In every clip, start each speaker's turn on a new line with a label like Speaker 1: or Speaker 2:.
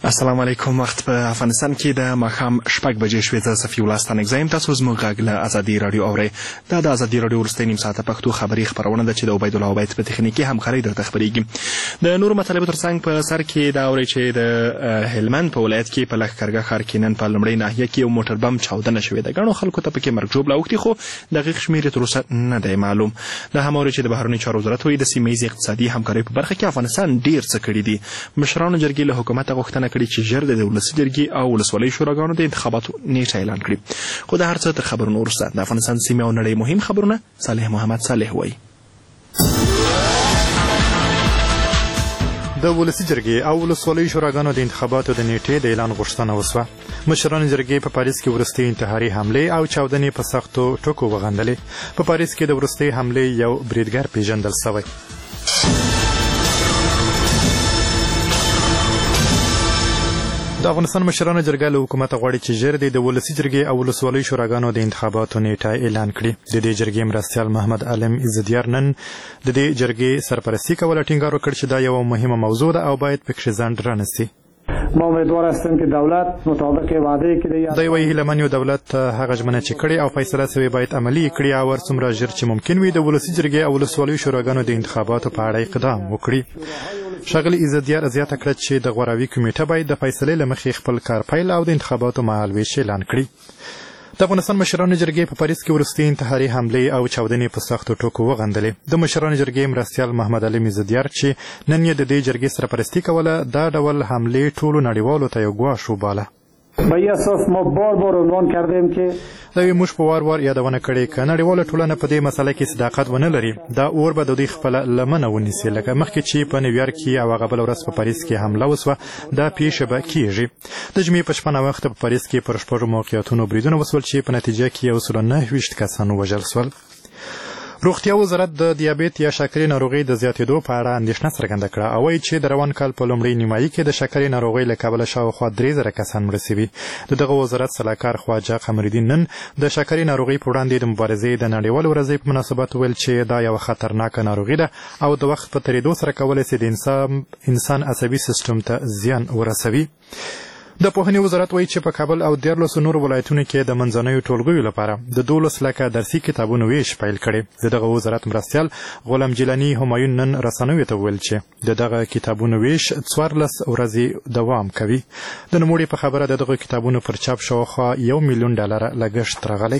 Speaker 1: السلام علیکم. وخت په افغانستان کې د ماښام 6 بجې شوې. زه صفي الله ستانک زیم. تاسو زموږ غږ له ازادي رادیو اورئ. دا د ازادي رادیو وروستۍ نیم ساعته پښتو خبري خبرونه ده چې د عبید الله عبید په تخنیکي همکارۍ درته خبرېږي. د نورو مطالبو ترڅنګ په سر کې دا اورئ چې د هلمند په ولایت کې په لښکرګاه ښار کې نن په لومړۍ ناحیه کې یو موټر بم چاودنه شوې ده. ګڼو خلکو ته پکې مرګ ژوبله اوښتې، خو دقیق شمېر یې تر اوسه نه دی معلوم. دا هم اورئ چې د بهرنیو چارو وزارت وایي د سیمه ییزې اقتصادي همکارۍ په برخه کې افغانستان ډېر څه کړي دي. مشرانو جرګې له حکومته غوښتنه کړې چې ژر د ولسي جرګې او ولسوالۍ شوراګانو د انتخاباتو نیټه اعلان کړي. خو د هر څه تر خبرونو وروسته د افغانستان سیمې او نړۍ مهم خبرونه صالح محمد صالح وایي.
Speaker 2: د ولسي جرګې او ولسوالۍ شوراګانو د انتخاباتو د نیټې د اعلان غوښتنه وسوه. مشران جرګې په پاریس کې وروستۍ انتحاري حملې او چاودنې په سختو ټکو وغندلې. په پاریس کې د وروستۍ حملې یو بریدګر پیژندل شوی. د افغانستان مشرانو جرګه له حکومت غواړي چې ژر د ولسي جرګې او ولسوالۍ شوراګانو د انتخاباتو نیټه اعلان کړي. د دې جرګې مرستیال محمد علم عزتیار نن د دې جرګې سرپرستي کوله. ټینګار وکړ چې دا یو مهمه موضوع ده او باید پکې ځنډ رانسي.
Speaker 3: ما امیدوار هستم که دولت مطابق وعده کړي
Speaker 2: دا وایي هیله من یو دولت هغه ژمنه چې کړې او فیصله شوې باید عملي کړي او څومره ژر چې ممکن وي د ولسي جرګې او ولسوالۍ شوراګانو د انتخاباتو په اړه اقدام وکړي. ښاغلي عزتیار زیاته کړه چې د غوراوي کمیټه باید د فیصلې له مخې خپل کار پیل او د انتخاباتو مهالویش اعلان کړي. د افغانستان مشرانو جرګې په پاریس کې وروستۍ انتحاري حملې او چاودنې په سختو ټکو وغندلې. د مشرانو جرګې مرستیال محمد علي عزتیار چې نن یې د دې جرګې سرپرستي کوله دا ډول حملې ټولو نړیوالو ته یو ګواښ وباله.
Speaker 3: به این اساس ما بار بار عنوان کردیم که
Speaker 2: دا موږ په وار وار یادونه کړې که نړیواله ټولنه په دې مسله کې صداقت ونه لري دا اور به د دوی خپله لمنه ونیسي، لکه مخکې چې په نیویارک کې او هغه بله ورځ په پاریس کې حمله وسوه. دا پیښه به کیږي. د جمعې په شپه ناوخته په پاریس کې پر 6 موقعیتونو بریدونه وسول چې په نتیجه کې 129 کسان ووژل شول. روغتیا وزارت د دیابیت یا شکرې ناروغۍ د زیاتېدو په اړه اندېښنه څرګنده کړه او وایي چې د روان کال په لومړۍ نیمایي کې د شکرې ناروغۍ له کبله شاوخوا 3000 کسان مړه شوي. د دغه وزارت سلاکار خواجه قمرالدین نن د شکرې ناروغۍ په وړاندې د مبارزې د نړیوالې ورځې په مناسبت ویل چې دا یوه خطرناکه ناروغي ده او د وخت په تېرېدو سره کولی شي د انسان عصبي سیسټم ته زیان ورسوي. د پوهنې وزارت وایي چې په کابل او 14 نور ولایتونو کې د منځنیو ټولګیو لپاره د 12 لکه درسي کتابونو ویش پیل کړي. د دغه وزارت مرستیال غلام جیلاني همایون نن رسنیو ته ویل چې د دغه کتابونو ویش 14 ورځې دوام کوي. د نوموړي په خبره د دغه کتابونو پر چاپ شاوخوا $1 میلیون لګښت راغلی.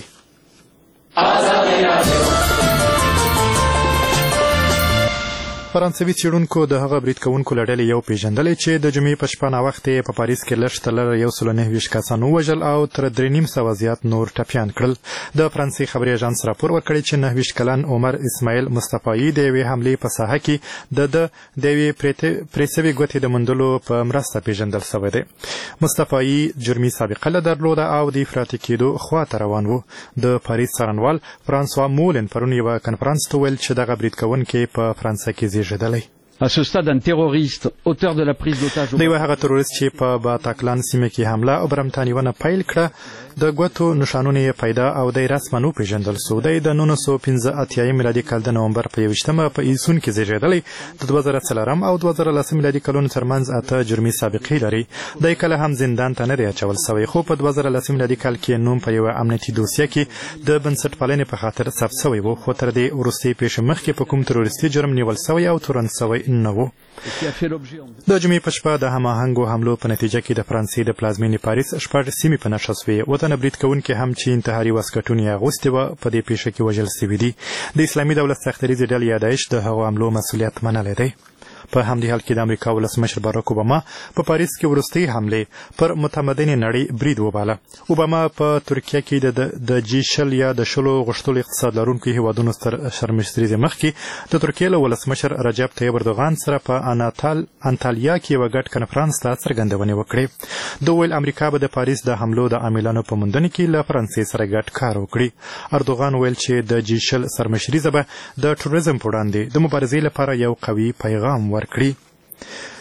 Speaker 2: فرانسوي څېړونکو د هغه برید کوونکو له ډلې یو پیژندلی چې د جمعې په شپه ناوخته یې په پاریس کې لږ تر لږه 129 کسان ووژل او تر 3,500 زیات نور ټپیان کړل. د فرانسې خبري اژانس راپور ورکړی چې 29 کلن عمر اسماعیل مصطفی د یوې حملې په ساحه کې د یوې پرې سوې ګوتې د موندلو په مرسته پیژندل شوی دی. مصطفی جرمي سابقه له درلوده او د افراطي کېدو خواته روان و. د پاریس څارنوال فرانسوا مولن پرون یوه کنفرانس ته ویل چې دغه برید کوونکی په فرانسه کې
Speaker 4: À ce stade, un terroriste auteur de la prise d'otage
Speaker 2: دی هغه تروریست چې په باتاکلان سیمه کې حمله او برمتانیونه پیل کړه د ګوتو نشانونه یې پیدا او د رسما نو پیژندل شو. دی د 1985 میلادي کال د نومبر په 21 په ایسون کې زیږېدلی. د 2004 او 2010 میلادي کلونو ترمنځ 8 جرمي سابقې لري. دی کله هم زندان ته نه دی اچول شوی، خو په 2010 میلادي کال کې نوم په یوه امنیتي دوسیه کې د بنسټپالنې په خاطر ثبت شوی و، خو تر دې وروستۍ پیښې مخکې په کوم تروریستي جرم نیول شوی او تورن شوی نه و. د جمعې په شپه د هماهنګو حملو په نتیجه کې د فرانسې د پلازمېنې پاریس 6 سیمې په نښه شوې. وطنه برید کوونکي هم چې انتحاري واسکټونه یې اغوستي وه په دې پیښه کې وژل شوي دي. د اسلامي دولت سختدریځې ډلې یا داعش د هغو حملو مسؤلیت منلی دی. په همدې حال کې د امریکا ولسمشر باراک اوباما په پاریس کې وروستۍ حملې پر متمدنې نړۍ برید وباله. اوباما په ترکیه کې د G20 یا د 10 غښتلو اقتصاد لرونکو هیوادونو سرمشریزې مخکې د ترکیې له ولسمشر رجب طیب اردوغان سره په انټالیا کې یوه ګډ کنفرانس ته څرګندونې وکړې. دوی ویل امریکا به د پاریس د حملو د عاملانو په موندنې کې له فرانسې سره ګډ کار وکړي. اردوغان ویل چې د G20 سرمشریزه به د تروریزم په وړاندې د مبارزې لپاره یو قوي پیغام ورکړي.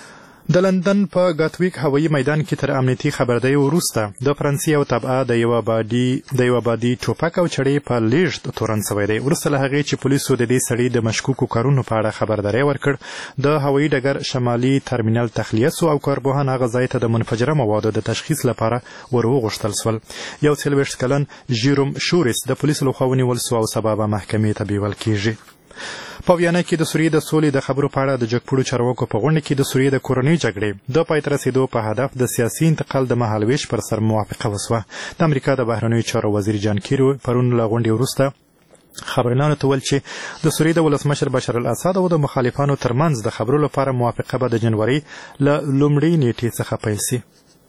Speaker 2: د لندن په ګاتویک هوایي میدان کې تر امنیتي خبرداری وروسته د فرانسې او تبعه د یو آبادي ټوپک او چړې په لیږد تورن شوی دی. وروسته له هغې چې پولیسو د دې سړي د مشکوکو کارونو په اړه خبرداری ورکړ، د هوایي ډګر شمالي ترمینل تخلیه سو او کارپوهان هغه ځای ته د منفجره موادو د تشخیص لپاره وروغوښتل سول. 41 کلن ژیروم شورس د پولیسو لخوا ونیول سو او سبا به محکمې ته بیول کیږي. په ویانا کې د سوریې د سولې د خبرو په اړه د جګپوړو چارواکو په غونډه کې د سوریې د کورنۍ جګړې د پای ته رسېدو په هدف د سیاسي انتقال د مهالویش پر سر موافقه وسوه. د امریکا د بهرنیو چارو وزیر جان کیری پرون له غونډې وروسته خبريالانو ته ویل چې د سوریې د ولسمشر بشار الاسد او د مخالفانو ترمنځ د خبرو لپاره موافقه به د جنوري له لومړۍ نیټې څخه پیل شي.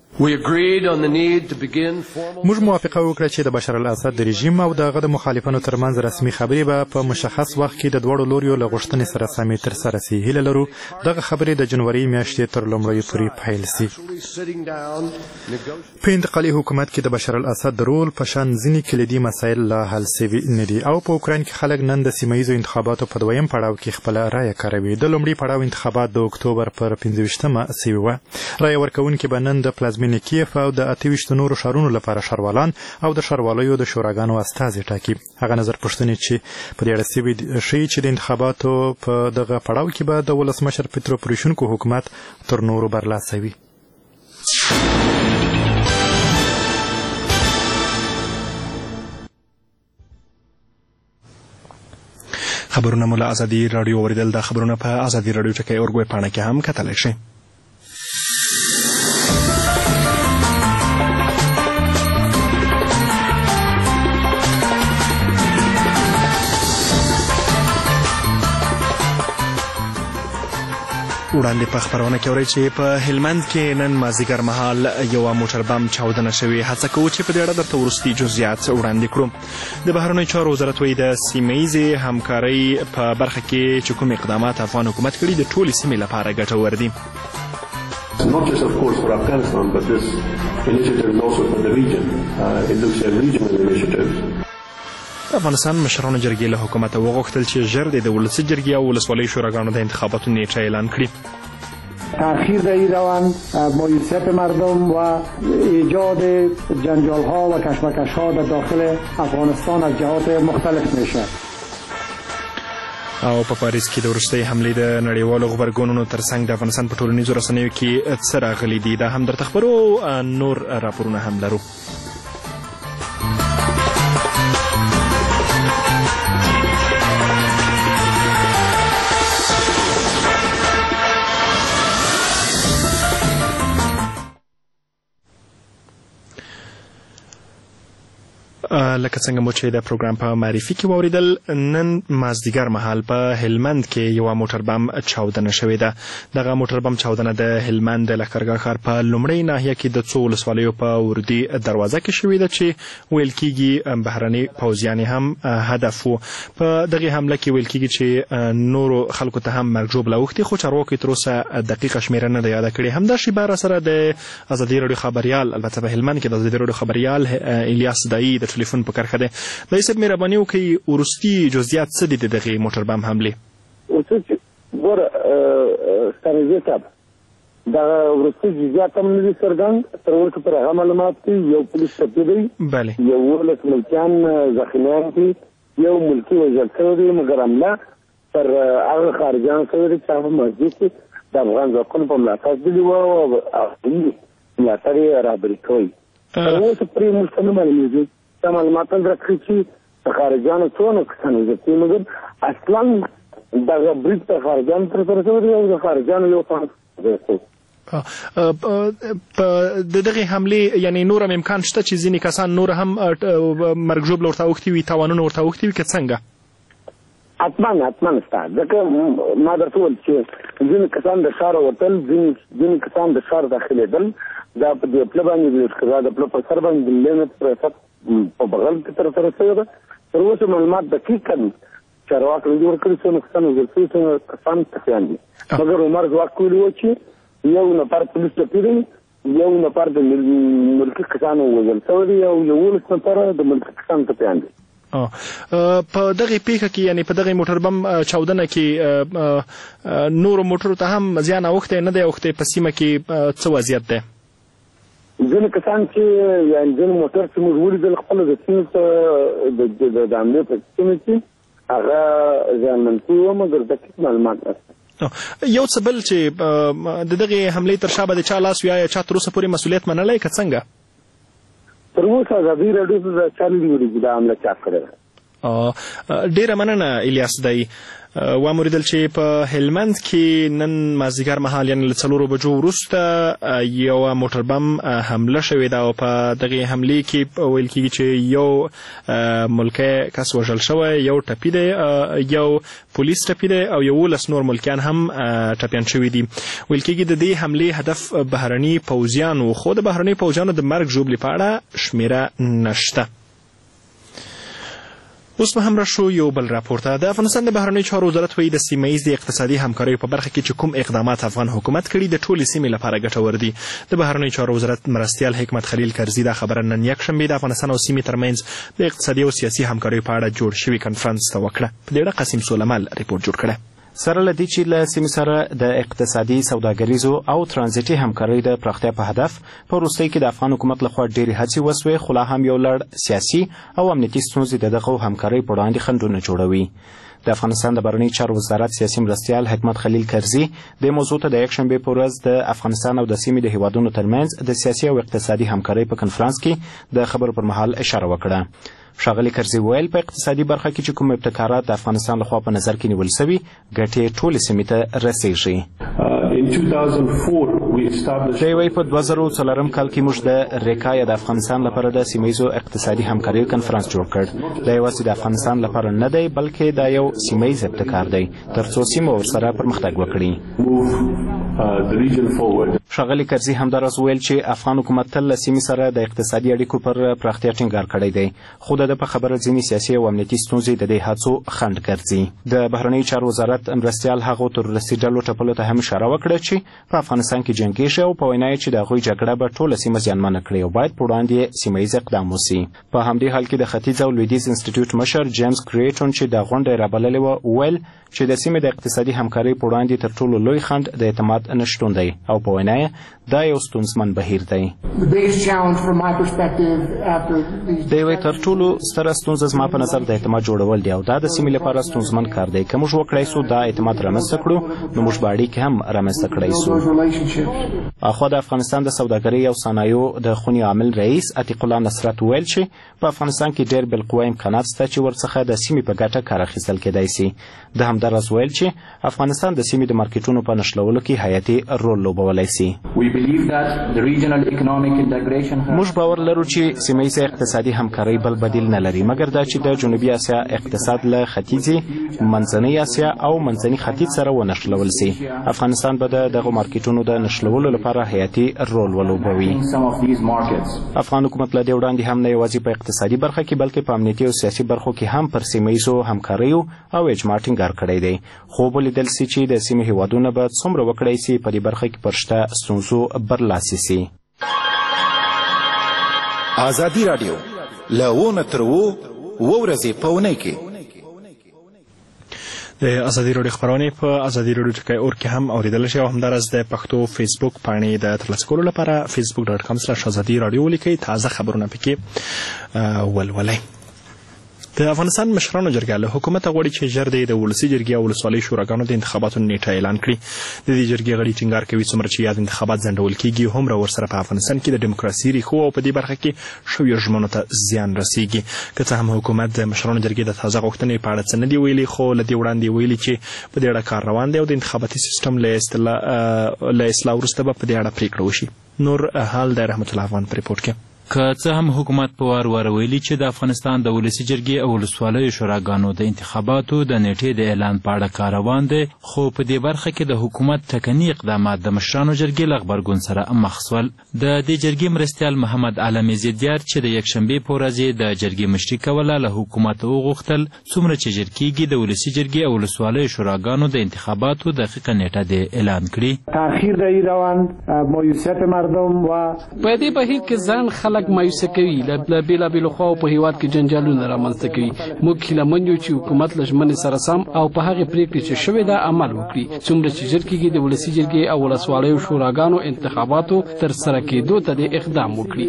Speaker 2: موږ موافقه وکړه چې د بشار الاسد د رژیم او دغه د مخالفانو ترمنځ رسمي خبرې به په مشخص وخت کې د دواړو لوریو له غوښتنې سره سمې ترسره شي. هیله لرو دغه خبرې د جنوري میاشتې تر لومړیو پورې پیل شي. په انتقالي حکومت کې د بشار الاسد د رول په شان ځینې کلیدي مسایل لا حل شوي نه دي او په اوکراین کې خلک نن د سیمه ییزو انتخاباتو په دویم پړاو کې خپله رایه کاروي. د لومړي پړاو انتخابات د اکتوبر پر 15مه شوي وه. رایه ورکوونکي به نن د پلازمینې کیف او د 28 نورو ښارونو لپاره ښاروالان او د ښاروالۍ د شوراګانو استازي ټاکي. هغه نظر پوښتنې چې په دې اړه شوي ښیي چې د انتخاباتو په دغه پړاو کې به د ولسمشر پترو پوروشینکو حکومت تر نورو برلاسه وي.
Speaker 1: خبرونه مو له ازادي راډیو اوریدل. دا خبرونه په ازادي راډیو ټکی اورګوي پاڼه کې هم کتلی شئ. وړاندې په خبرونه کې اورئ چې په هلمند کې نن مازدیګر مهال یوه موټر بم چاودنه شوې. هڅه کوو چې په دې اړه درته وروستي جزئیات وړاندې کړو. د بهرنیو چارو وزارت وایي د سیمه ییزې همکارۍ په برخه کې چې کوم اقدامات افغان حکومت کړي د ټولې سیمې لپاره ګټور دي.
Speaker 5: Not just, of course, for Afghanistan, but this initiative is also for the region. It looks a regional initiative.
Speaker 1: افغانستان مشرانو جرګې له حکومته وغوښتل چې ژر د ولسي جرګې او ولسوالیو شوراګانو د انتخاباتو نیټه اعلان کړي.
Speaker 3: تأخیر در این روند مایوسیت مردم و ایجاد جنجال‌ها و کشمکش‌ها در داخل افغانستان از جهات مختلف میشه.
Speaker 1: او په پاریس کې د وروستۍ حملې د نړیوالو غبرګونونو ترڅنګ د افغانستان په ټولنیزو رسنیو کې څه راغلي دي دا هم درته خبرو. نور راپورونه هم لرو. لکه څنګه مو چې د پروګرام په معرفي کې واوریدل، نن مازدیګر مهال په هلمند کې یوه موټر بم چاودنه شوې ده. دغه موټر بم چاودنه د هلمند د لښکرګاه ښار په لومړۍ ناحیه کې د څو ولسوالیو په وردي دروازه کې شوې ده چې ویل کېږي بهرني پوځیان هم هدف وو. په دغې حمله کې ویل کېږي چې نورو خلکو ته هم مرګ ژوبله اوښتې، خو چارواکو تر اوسه دقیقه شمېره نه ده یاده کړې. همدا شیبه راسره د ازادي راډیو خبریال، البته په هلمند کې د ازادي راډیو خبریال الیاس دایی د ټلیفون په کرښه دی. دایی صاحب مهرباني وکړئ، وروستي جزئیات څه دي د دغې موټر بم حملې؟
Speaker 6: ګوره ستانزي صاحب، دغه وروستي جزئیات هم نه دي څرګند. تر اوسه پر هغه معلومات دي یو پولیس ټپي دی، 11 ملکیان زخمیان دي، یو ملکي وژل شوی دی، مګر حمله پر هغه خارجیان شوې ده چې هغه مسجد کې د افغان ځواکونو په ملاتړ دلي وه او ملاتړ یې رابري کوي. تر اوسه پرې موږ ته نه معلومېږي. دا معلومات هم راکړي چې د خارجیانو څونه کسان وژل شوي، مګر اصلا دغه برید د خارجیانو ترسره شوی دی او د خارجیانو یو تن
Speaker 1: د دغې حملې یعنې نور هم امکان شته چې ځینې کسان نور هم مرګ ژوبله ورته اوښتي وي، تاوانونه ورته اوښتي وي که څنګه؟ حتما شته. ځکه ما درته وویل چې ځینې کسان د ښاره وتل، ځینې کسان د ښار داخلېدل. دا په دې پله باندې دا د پله په سر باندې د لینت ریاست په بغل کې ترسره شوې ده. تر اوسه معلومات دقیقا چارواکو نه دي ورکړي څومره کسان وژل شوي، څومره کسان ټپیان دي. مګر عمر ځواک ویلي وو چې یو نفر پولیس ټپي دی، یو نفر د ملکي کسانو وژل شوی دی او 11 نفره د ملکي کسانو ټپیان دي. په دغه پیښه کې یعنی په دغه موټر بم چاودنه کې نور موټرو ته هم زیان اوخته نه دی اوخته په سیمه کې څه وضعیت ده؟
Speaker 6: ځینې کسان چې یعنې ځینې موټر چې موږ ولیدل خپله د سیمې ته د حملې په سیمې کې هغه زیانمن شوي وه مګر دقیق معلومات نشته.
Speaker 1: یو څه بل چې د دغې حملې تر شا به د چا لاس وي، چا تر اوسه پورې مسؤلیت منلی که څنګه؟
Speaker 6: تر اوسه ازادي راډیو د چا نه دي دا حمله چا کړې
Speaker 1: ده. ډېره مننه الیاس دی. واوریدل چې په هلمند کې نن مازدیګر مهال یعنې له 4 بجو وروسته یوه موټر بم حمله شوې ده او په دغې حملې کې ویل کېږي چې یو ملکی کس وژل شوی، یو ټپي دی، یو پولیس ټپي دی او 11 نور ملکیان هم ټپیان شوي دي. ویل کېږي د دې حملې هدف بهرني پوځیان و، خو د بهرني پوځیانو د مرګ ژوبلې په اړه شمیره نشته. اوس به هم راشو یو بل راپور ته. د افغانستان د بهرنیو چارو وزارت وایي د سیمه ییزې اقتصادي همکاریو په برخه کې چې کوم اقدامات افغان حکومت کړي د ټولې سیمې لپاره ګټور دي. د بهرنیو چارو وزارت مرستیال حکمت خلیل کرزي دا خبره نن یکشنبې د افغانستان او سیمې ترمنځ د اقتصادي او سیاسي همکاریو په اړه جوړ شوي کنفرانس ته وکړه. په دې اړه قاسم سولمل ریپورټ جوړ کړی.
Speaker 7: سره له دې چې له سیمې سره د اقتصادي، سوداګریزو او ترانزیټي همکاریو د پراختیا په هدف په وروستۍ کې د افغان حکومت لخوا ډېرې هڅې وسوې، خو لا هم یو لړ سیاسي او امنیتي ستونزې د دغو همکاریو په وړاندې خنډونه جوړوي. د افغانستان د بهرنیو چارو وزارت سیاسي مرستیال حکمت خلیل کرزي د موضوع ته د یکشنبې په ورځ د افغانستان او د سیمې د هیوادونو ترمنځ د سیاسي او اقتصادي همکارۍ په کنفرانس کې د خبرو پر مهال اشاره وکړه. ښاغلي کرزي ویل په اقتصادي برخه کې چې کوم ابتکارات د افغانستان لخوا په نظر کې نیول سوي ګټې ټولې سیمې ته رسیږي. دی وایي په 2004 کال کې موږ د ریکا یا د افغانستان لپاره د سیمه ییزو اقتصادي همکاریو کنفرانس جوړ کړ. دا یوازې د افغانستان لپاره نه دی بلکې دا یو سیمه ییز ابتکار دی تر څو سیمه ورسره پرمختګ وکړي. ښاغلي کرزي همداراز ویل چې افغان حکومت تل له سیمې سره د اقتصادي اړیکو پر پراختیا ټینګار کړی دی، خو د په خبره ځینې سیاسي او امنیتي ستونزې د دې هڅو خنډ ګرځي. د بهرنیو چارو وزارت مرستیال هغو تروریستي ډلو ټپلو ته هم اشاره وکړه چې په افغانستان کې جنګېږي او په وینا یې چې د هغوی جګړه به ټوله سیمه زیانمنه کړي او باید په وړاندې سیمه ییز اقدام وسي. په همدې حال کې د ختیځ او لویدیځ انسټیټیوټ مشر جیمز کریټون چې د غونډې رابللې وه ویل چې د سیمې د اقتصادي همکارۍ په وړاندې تر ټولو لوی خنډ د اعتماد نشتون دی او په وینا یې دا یو ستونزمن بهیر دی. دی وایي تر ټولو ستره ستونزه زما په نظر د اعتماد جوړول دی او دا د سیمې لپاره ستونزمن کار دی. که موږ وکړای سو دا اعتماد رامنځته کړو نو موږ به اړیکې هم رامنځته کړی سو. اخوا د افغانستان د سوداګرۍ او صنایعو د خونې عامل رئیس عتیق الله نصرت ویل چې په افغانستان کې ډېر بالقوه امکانات شته چې ورڅخه د سیمې په ګټه کار اخیستل کیدای سي. د همداراز ویل چې افغانستان د سیمې د مارکیټونو په نښلولو کې حیاتي رول لوبولی سي. موږ باور لرو چې سیمه ییزه اقتصادي همکارۍ بل بدیل نه لري مګر دا چې د جنوبي اسیا اقتصاد له ختیځې، منځنۍ اسیا او منځني ختیځ سره ونښلول سي. افغانستان به د دغو مارکیټونو د نښلولو لپاره حیاتي رول ولوبوي. افغان حکومت له دې وړاندې هم نه یوازې په اقتصادي برخه کې بلکې په امنیتي او سیاسي برخو کې هم پر سیمه ییزو همکاریو او اجماع ټینګار کړی دی، خو ولیدل سي چې د سیمې هیوادونه به څومره وکړی سي په دې برخه کې پر شته ستونزو برلاسي سي.
Speaker 8: ازادي راډیو له ونه تر ورځې په اونۍ کې
Speaker 1: د ازادي راډیو خبرونه په ازادي راډیو ټکی اور کې هم اوریدل شي او همدارس د پښتو فیسبوک پاڼې د ترلاسه کولو لپاره facebook.com/ازادي راډیو ولیکئ. تازه خبرونه پکې ولولئ. د افغانستان مشرانو جرګه له حکومت غواړي چې ژر د ولسي جرګې او ولسوالۍ شوراګانو د انتخاباتو نیټه اعلان کړي. د دې جرګې غړي ټینګار کوي څومره چې یاد انتخابات ځنډول کیږي هومره ورسره په افغانستان کې د ډیموکراسي ریښو او په دې برخه کې شویو ژمنو ته زیان رسیږي. که څه هم حکومت د مشرانو جرګې د تازه غوښتنې په اړه څه نه دي ویلي، خو له دې وړاندې ویلي چې په دې اړه کار روان دی او د انتخاباتي سیستم له اصلاح وروسته به په دې اړه پریکړه وشي. نور حال د رحمت الله افغان په ریپورټ کې.
Speaker 9: که څه هم حکومت په وار ویلي چې د افغانستان د ولسي جرګې او ولسوالیو شوراګانو د انتخاباتو د نیټې د اعلان په اړه کار روان دی، خو په دې برخه کې د حکومت ټکني اقدامات د مشرانو جرګې له غبرګون سره مخ شول. د دې جرګې مرستیال محمد علم زیدیار چې د یکشنبې په ورځ د جرګې مشري کوله له حکومت وغوښتل څومره چې ژر کېږي د ولسي جرګې او ولسوالیو شوراګانو د انتخاباتو دقیقه نیټه د اعلان کړي.
Speaker 3: تأخیر در این روند مایوسیت مردم و
Speaker 10: په دې بهیر کې ځان خلک مایوسه کوي، له بېلابېلو خواو په هیواد کې جنجالونه رامنځته کوي. موږ هیلهمند یو چې حکومت له ژمنې سره سم او په هغې پرېکړې چې شوې ده عمل وکړي. څومره چې ژر کېږي د ولسي جرګې او ولسوالیو شوراګانو انتخاباتو ترسره کېدو ته د اقدام وکړي.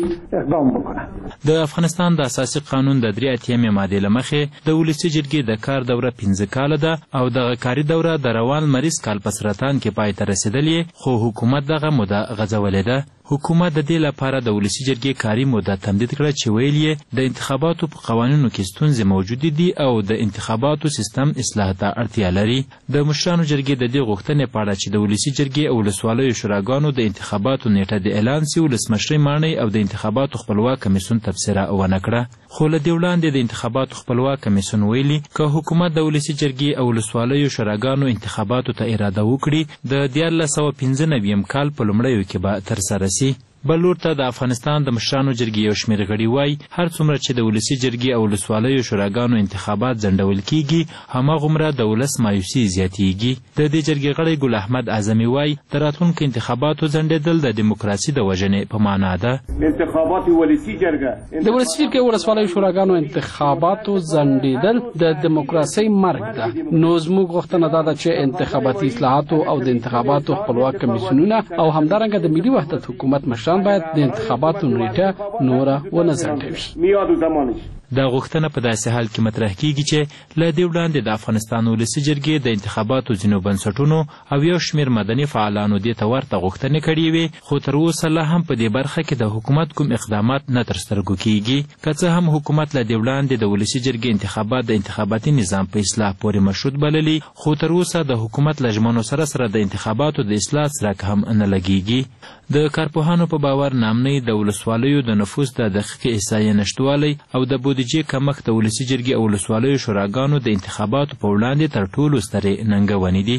Speaker 9: د افغانستان د اساسي قانون د 83 مادې له مخې د ولسي جرګې د کار دوره 15 کاله ده او دغه کاري دوره د روان مریض کال په سرطان کې پای ته رسېدلې، خو حکومت دغه موده غځولې ده. حکومت د دې لپاره د ولسي جرګې کاري موده تمدید کړه چې ویل یې د انتخاباتو په قوانینو کې ستونزې موجودې دي او د انتخاباتو سیستم اصلاح ته اړتیا لري. د مشرانو جرګې د دې غوښتنې په اړه چې د ولسي جرګې او ولسوالیو شوراګانو د انتخاباتو نیټه د اعلان سي، ولسمشرۍ ماڼۍ او د انتخاباتو خپلواک کمیسیون تبصره ونه کړه. خو له دې وړاندې د انتخاباتو خپلواک کمیسیون ویلي که حکومت د ولسي جرګې او ولسوالیو شوراګانو انتخاباتو ته اراده وکړي د 1995 کال په لومړیو کې به ترسره سي. بل لور ته د افغانستان د مشرانو جرګې یو شمېر غړي وایي هر څومره چې د ولسي جرګې او ولسوالیو شوراګانو انتخابات ځنډول کیږي هماغومره د ولس مایوسي زیاتیږي. د دې جرګې غړی ګل احمد اعظمي وایي د راتلونکو انتخاباتو ځنډېدل د دیموکراسي د وژنې په معنا ده.
Speaker 10: د ولسي جرګې او ولسوالیو شوراګانو انتخاباتو ځنډېدل د دیموکراسۍ مرګ ده. نو زموږ غوښتنه دا ده چې انتخاباتي اصلاحاتو او د انتخاباتو خپلواک کمیسیونونه او همدارنګه د ملي وحدت حکومت مشران باید د انتخاباتو نیټه نوره ونه ځنډوي.
Speaker 9: دا غوښتنه په داسې حال کې مطرح کیږي چې له دې وړاندې د افغانستان ولسي جرګې د انتخاباتو ځینو بنسټونو او یو شمېر مدني فعالانو دې ته ورته غوښتنې کړې وې، خو تر اوسه لا هم په دې برخه کې د حکومت کوم اقدامات نه تر سترګو کیږي. که څه هم حکومت له دې وړاندې د ولسي جرګې انتخابات د انتخاباتي نظام په اصلاح پورې مشروط بللي، خو تر اوسه د حکومت له ژمنو سره د انتخاباتو د اصلاح څرک هم نه لګیږي. د کارپوهانو په باور نامنۍ د ولسوالیو د نفوس د دقیقې احصایې نشتوالی او د بودیجې کمښت د ولسي جرګې او ولسوالیو شوراګانو د انتخاباتو په وړاندې تر ټولو سترې ننګونې دي.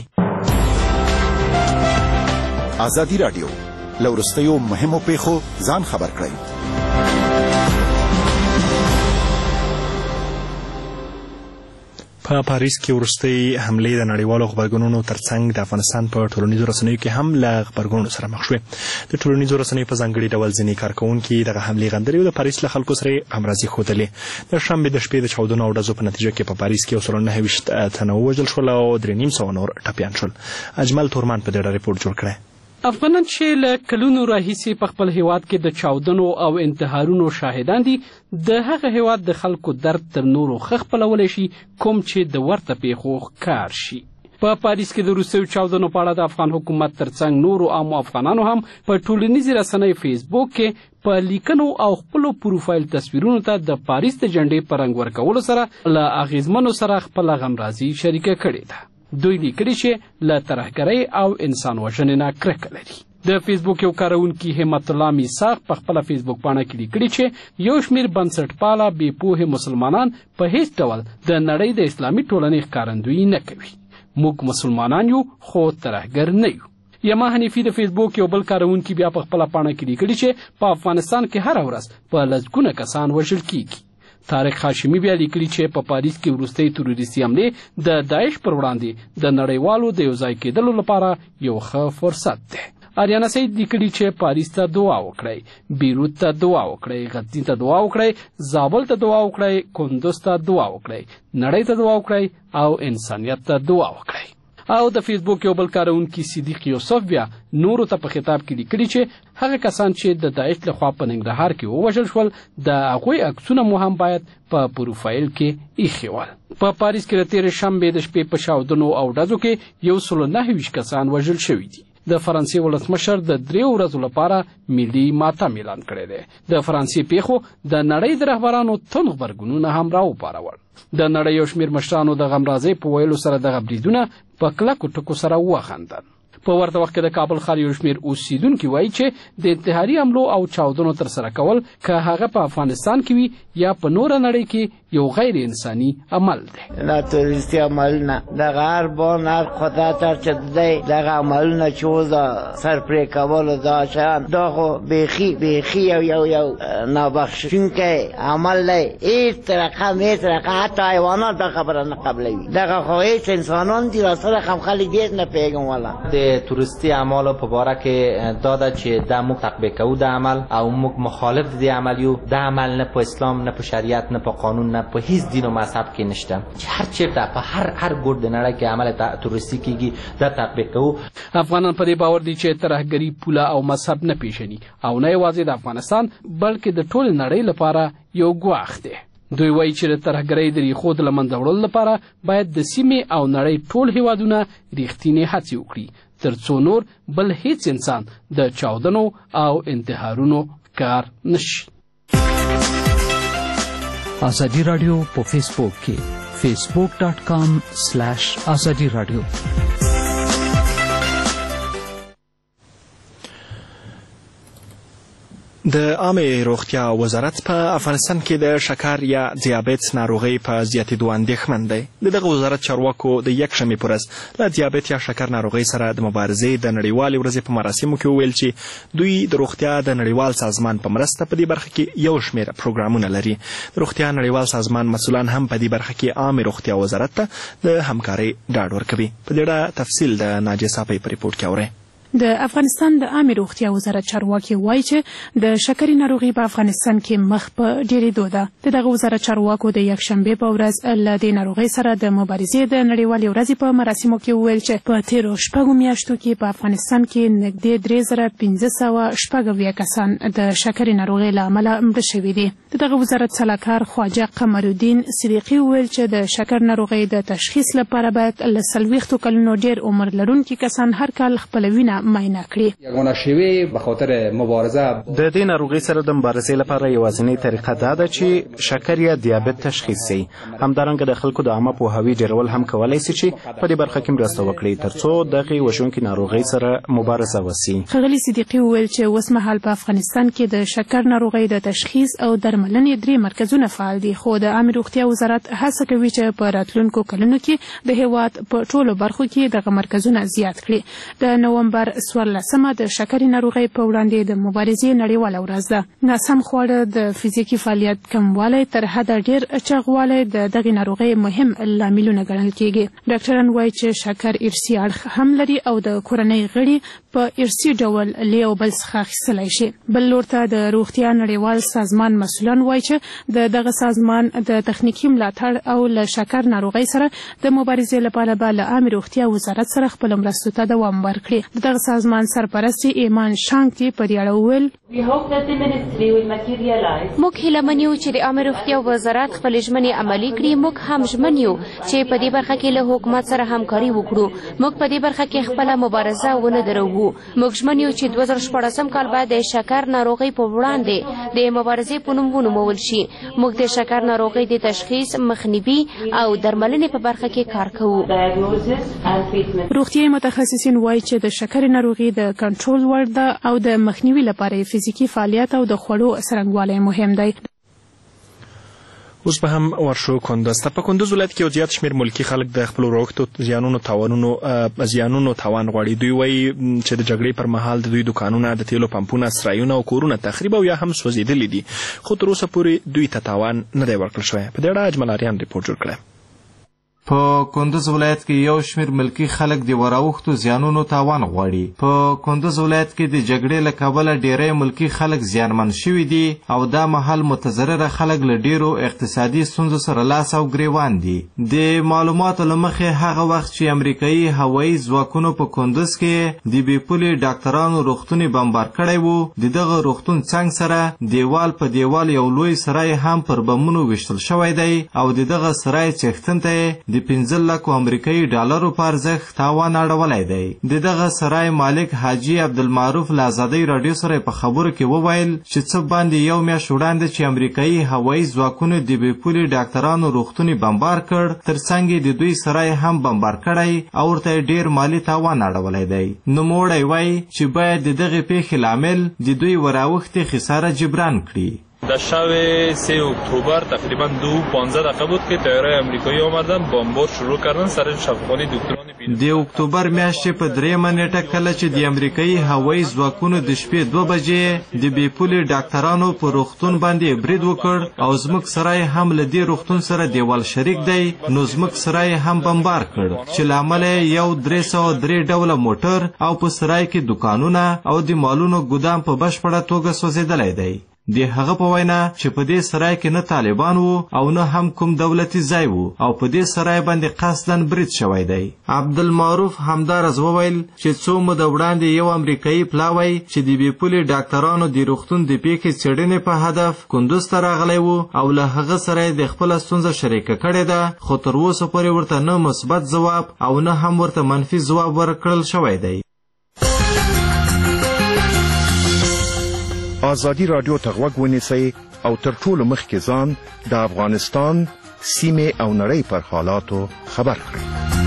Speaker 8: ازادي راډیو له وروستیو مهمو پیښو ځان خبر کړئ.
Speaker 1: په پاریس کې وروستۍ حملې د نړیوالو خبرګونونو ترڅنګ د افغانستان په ټولنیزو رسنیو کې هم له غبرګونونو سره مخ شوې. د ټولنیزو رسنیو په ځانګړي ډول ځینې کارکوونکي دغه حملې غندلې او د پاریس له خلکو سره همراضي ښودلې. د شنبې د شپې د چاودنو او ډزو په نتیجه کې په پاریس کې 29 تنه ووژل شول او 350 نور ټپیان شول. اجمل تورمان په دې اړه ریپورت جوړ کړی.
Speaker 10: افغانان چې له کلونو راهیسې په خپل هیواد کې د چاودنو او انتحارونو شاهدان دي، د هغه هیواد د خلکو درد تر نورو ښه خپلولی شي کوم چې د ورته پیښو ښکار شي. په پاریس کې د روسیو چاودنو په اړه د افغان حکومت ترڅنګ نورو عامو افغانانو هم په ټولنیزې رسنۍ فیسبوک کې په لیکنو او خپلو پروفایل تصویرونو ته د پاریس د جنډې په رنګ ورکولو سره له اغیزمنو سره خپله غمرازي شریکه کړې ده. دوی لیکلي چې له ترهګرۍ او انسان وژنې نه کرکه لري. د فیسبوک یو کاروونکي همت الله میثاق په خپله فیسبوک پاڼه کې لیکلي چې یو شمېر بنسټپاله بې پوهې مسلمانان په هیڅ ډول د نړۍ د اسلامي ټولنې ښکارندویي نه کوي. موږ مسلمانان یو خو ترهګر نه یو. یما حنیفي د فیسبوک یو بل کاروونکي بیا په خپله پاڼه کې لیکلي چې په افغانستان کې هره ورځ په لسګونه کسان وژل کیږي. طارق هاشمي بیا لیکلي چې په پاریس کې وروستۍ تروریستي حملې د داعش پر وړاندې د نړیوالو د یو ځای کېدلو لپاره یو ښه فرصت دی. آریانا سید لیکلي چې پاریس ته دعا وکړئ، بیروت ته دعا وکړئ، غزني ته دعا وکړئ، زابل ته دعا وکړئ، کندوز ته دعا وکړئ، نړۍ ته دعا وکړئ او انسانیت ته دعا وکړئ. او د فیسبوک یو بل کاروونکي صدیق یوسف بیا نورو ته په خطاب کې لیکلي چې هغه کسان چې د داعش لخوا په ننګرهار کې ووژل شول د هغوی عکسونه مو هم باید په پروفایل کې ایښي ول. په پاریس کې د تېرې شنبې د شپې په چاودنو او ډزو کې 129 کسان وژل شوي دي. د فرانسې ولسمشر د 3 ورځو لپاره ملي ماتم اعلان کړی دی. د فرانسې پیښو د نړۍ د رهبرانو توند غبرګونونه هم راوپارول. د نړۍ یو شمېر مشرانو د غمرازۍ په ویلو سره دغه بریدونه په کلکو ټکو سره وخندل. په ورته وخت کې د کابل ښار یو شمېر اوسیدونکي وایي چې د انتحاري حملو او چاودنو ترسره کول که هغه په افغانستان کې وي یا په نوره نړۍ کې یو غیر انساني عمل دی.
Speaker 11: دا تروریستي عملونه دغه هر بان هر خطر چې دی دغه عملونه چې اوس د سر پرې کولو دا شیان دا خو بیخي یو نابخښونکی عمل دی. هېڅ طریقه حتی حیوانات دا خبره نه قبلوي. دغه خو هېڅ انسانان دي راسره هم خلک ډېر نه پوهېږم. والا د
Speaker 12: د تورستي اعمالو په باره کې دا ده چې دا موږ تطبیق کوو د عمل او موږ مخالف د عمل یو. د عمل نه په اسلام نه په شریعت نه په قانون نه په هیڅ دین او مذهب کې نشته چې هر چیرته په هر ګوټ د نړۍ کې عمل تورستي کیږي دا تطبیق کوو.
Speaker 10: افغانان په دې باور دي چې ترهګري پوله او مذهب نه پیژني او نه یوازې د افغانستان بلکې د ټول نړۍ لپاره یو ګواښ دی. دوی وایي چې د ترهګرۍ د ریښو د له منځه وړلو لپاره باید د سیمې او نړۍ ټول هیوادونه ریښتینې هڅې وکړي تر څو نور بل هیڅ انسان د چاودنو او انتحارونو کار نشي.
Speaker 13: آزادی رادیو په فیسبوک کې facebook.com/azadi radio.
Speaker 1: د عامه روغتیا وزارت په افغانستان کې د شکر یا دیابت ناروغي په زیاتېدو اندېښمن دی. دغه وزارت چارواکو د یکشنبې په ورځ له دیابت یا شکر ناروغۍ سره د مبارزې د نړیوالې ورځې په مراسمو کې وویل چې دوی د روغتیا د نړیوال سازمان په مرسته په دې برخه کې یو شمېر پروګرامونه لري. د روغتیا نړیوال سازمان مسؤلان هم په دې برخه کې عامه روغتیا وزارت ته د همکارۍ ډاډ ورکوي. په دې اړه تفصیل د ناجیه صافۍ په ریپورټ کې اورئ.
Speaker 14: د افغانستان د عامه روغتیا وزارت چارواکي وایي چې د شکرې ناروغي په افغانستان کې مخ په ډېرېدو ده. دغه وزارت چارواکو د یکشنبې په ورځ له دې ناروغۍ سره د مبارزې د نړیوالې ورځې په مراسمو کې وویل چې په تېرو 6 میاشتو کې په افغانستان کې نږدې 3570 کسان د شکرې ناروغۍ له امله مړه شوي دي. دغه وزارت سلاکار خواجه قمرالدین صدیقي وویل چې د شکر ناروغۍ د تشخیص لپاره باید له 40 کلونو ډېر عمر لرونکي کسان هر کال خپل وینه معاینه کړي.
Speaker 15: یگانه شیوه به خاطر مبارزه
Speaker 7: د دې ناروغۍ سره د مبارزې لپاره یوازینۍ طریقه دا ده چې شکر یا دیابت تشخیص شي. همدارنګه د خلکو د عامه پوهاوي ډیرول هم کولای شي چې په دې برخه کې مرسته وکړي ترڅو دغه وژونکي ناروغۍ سره مبارزه وشي.
Speaker 14: ښاغلي صدیقي وویل چې اوس مهال په افغانستان کې د شکر ناروغۍ د تشخیص او درملنې 3 مرکزونه فعال دي، خو د عامه روغتیا وزارت هڅه کوي چې په راتلونکو کلونو کې د هیواد په ټولو برخو کې دغه مرکزونه زیات کړي. د نومبر 14 د شکرې ناروغۍ په وړاندې د مبارزې نړیواله ورځ ده. ناسم خواړه، د فزیکي فعالیت کموالی، تر حده ډېر چاغوالی د دغې ناروغۍ مهم لاملونه ګڼل کېږي. ډاکټران وایي چې شکر ارثي اړخ هم لري او د کورنۍ غړي په ارثي ډول له یو بل څخه اخیستلی شي. بل لور ته د روغتیا نړیوال سازمان مسؤلان وایي چې دغه سازمان د تخنیکي ملاتړ او له شکر ناروغۍ سره د مبارزې لپاره به له عامه روغتیا وزارت سره خپل مرستو ته دوام ورکړي. دغه سازمان سرپرست ایمان شانګتي په دې اړه وویل
Speaker 16: موږ هیله یو چې د عامه روغتیا وزارت خپل ژمنې عملي کړي. موږ هم ژمن یو چې په دې برخه کې له حکومت سره همکاري وکړو. موږ په دې برخه کې خپل مبارزه ونه دروو. موږ ژمن یو چې 2014 کال بعد د شکر ناروغۍ په وړاندې د مبارزې په نوم ونومول شي. موږ د شکر ناروغۍ د تشخیص، مخنیوي او درملنې په برخه کې کار کوو.
Speaker 14: روغتیايي متخصصین وایي چې د شکر ناروغي د کنټرول وړ ده او د مخنیوي لپاره فزیکي فعالیت او د خوړو څرنګوالی مهم دی.
Speaker 1: اوس به هم ورشو کندز ته. په کندز ولایت کې یو زیات شمېر ملکي خلک د خپلو روغتو زیانونو تاوان غواړي. دوی وایي چې د جګړې پر مهال د دوی دکانونه، د تیلو پمپونه، سرایونه او کورونه تخریب او یا هم سوځېدلي دي، خو تر اوسه پورې دوی ته تاوان نه دی ورکړل شوی. په دې اړه اجمل آریان ریپورټ جوړ کړی.
Speaker 17: په کندز ولایت کې یو شمېر ملکي خلک د وراوښتو زیانونو تاوان غواړي. په کندز ولایت کې د جګړې له کبله ډېری ملکي خلک زیانمن شوي دي او دا مهال متضرره خلک له ډېرو اقتصادي ستونزو سره لاس او ګریوان دي. د معلوماتو له مخې هغه وخت چې امریکایي هوایي ځواکونو په کندز کې د بې پولې ډاکټرانو روغتون بمبار کړی و، د دغه روغتون څنګ سره دیوال په دیوال یو لوی سرای هم پر بمونو ویشتل شوی دی او د دغه سرای څښتن ته د 15 لک امریکایي ډالرو په ارزښت تاوان اړولی دی. د دغه سرای مالک حاجي عبدالمعروف له ازادۍ راډیو سره په خبرو کې وویل چې څه باندې یو میاشت وړاندې چې امریکایي هوایي ځواکونو د بې پولې ډاکټرانو روغتون بمبار کړ، ترڅنګ د دوی سرای هم بمبار کړی او ورته ډېر مالي تاوان اړولی دی. نوموړی وایي چې باید د دغې پیښې لامل د دوی وراوښتې خساره جبران کړي.
Speaker 18: د در شب 3 اکتبر تقریبا 2:15 بود که تیارای امریکایی آمدن بمبار شروع کردن سر شفاخانه دکتران
Speaker 17: د اکتوبر میاشتې په 3 نیټه کله چې د امریکایي هوایي ځواکونو د شپې 2 بجې د بې پولې ډاکټرانو په روغتون باندې برید وکړ او زموږ سرای هم له دې روغتون سره دیوال شریک دی نو زموږ سرای هم بمبار کړ چې له امله یو 303 ډوله موټر او په سرای کې دکانونه او د مالونو ګودام په بشپړه توګه سوځېدلی دی د هغه په وینا چې په دې سرای کې نه طالبان وو او نه هم کوم دولتي ځای وو او په دې سرای باندې قصداً برید شوی دی عبدالمعروف همدارز وویل چې څو موده وړاندې یو امریکایي پلاوی چې د بې پولې ډاکټرانو د روغتون د پیښې څېړنې په هدف کندوز ته راغلی وو او له هغه سره یې د خپله ستونزه شریکه کړې ده خو تر اوسه پورې ورته نه مثبت ځواب او نه هم ورته منفي ځواب ورکړل شوی دی
Speaker 19: آزادی رادیو ته غوږ ونیسئ او تر ټولو مخکې ځان د افغانستان سیمې او نړۍ پر حالاتو خبر کړئ.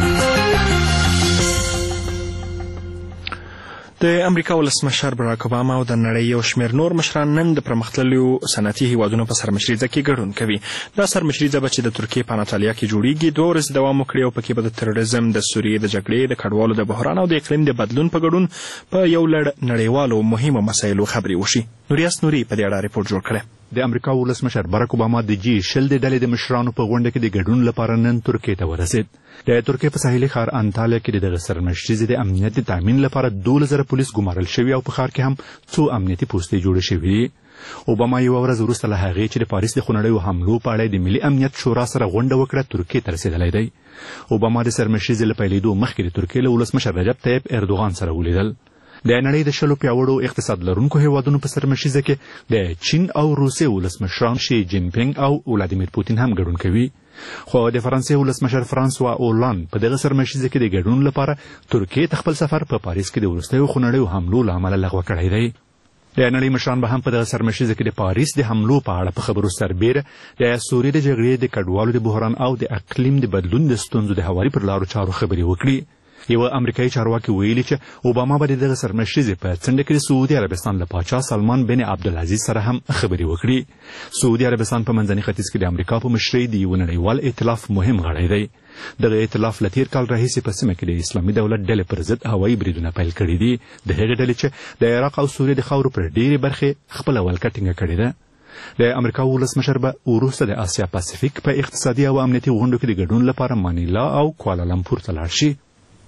Speaker 1: د امریکا ولسمشر براک اوباما او د نړۍ یو شمېر نور مشران نن د پرمختللو صنعتي هیوادونو په سرمشریزه کې ګډون کوي. دا سرمشریزه به چې د ترکیې په اناټالیا کې جوړیږي 2 ورځې دوام وکړي او پکې به د تروریزم، د سوریې د جګړې، د کډوالو د بحران او د اقلیم د بدلون په ګډون په یو لړ نړیوالو مهمو مسایلو خبرې وشي. نوریاس نوري په دې اړه ریپورټ جوړ کړی.
Speaker 20: د امریکا ولسمشر براک اوباما د جی 20 د ډلې د مشرانو په غونډه کې د ګډون لپاره نن ترکیې ته ورسېد. د ترکیې په ساحلي ښار انټالیا کې دغه سرمشریزې د امنیت د تامین لپاره 12,000 پولیس ګمارل شوي او په ښار کې هم څو امنیتي پوستې جوړې شوي دي. اوباما یوه ورځ وروسته له هغې چې د پاریس د خونړیو حملو په اړه د ملي امنیت شورا سره غونډه وکړه ترکیې ته رسېدلی دی. اوباما د سرمشریزې له پیلېدو مخکې د ترکیې له ولسمشر رجب طیب اردوغان سره ولیدل. د نړۍ د 10 پیاوړو اقتصاد لرونکو هیوادونو په سرمشریزه کې د چین او روسیې ولسمشران شي جین پینګ او ولادیمیر پوتین هم ګډون کوي. خو د فرانسې ولسمشر فرانسوا اولاند په دغه سرمشریزه کې د ګډون لپاره ترکیې ته خپل سفر په پاریس کې د وروستیو خونړیو حملو له امله لغوه کړی دی. د نړۍ مشران به هم په دغه سرمشریزه کې د پاریس د حملو په اړه په خبرو سربیره د سوریې د جګړې، د کډوالو د بحران او د اقلیم د بدلون د ستونزو د هواري پر لارو چارو خبرې وکړي. یو امریکایي چارواکي ویلي چې اوباما به دغه سرمشریزې په څنډه کې د سعودي عربستان له پاچا سلمان بن عبدالعزیز سره هم خبرې وکړي. سعودي عربستان په منځني ختیځ کې د امریکا په مشرۍ د یو نړیوال ائتلاف مهم غړی دی. دغه ائتلاف له تیر کال راهیسې په سیمه کې د اسلامي دولت ډلې پر ضد هوایي بریدونه پیل کړي دي. د هغې ډلې چې د عراق او سوریې د خاورو پر ډېرې برخې خپله ولکه ټینګه کړې ده. د امریکا ولسمشر به وروسته د آسیا پاسفیک په اقتصادي او امنیتي غونډو کې د ګډون لپاره مانیلا او کوالالمپور ته لاړ شي.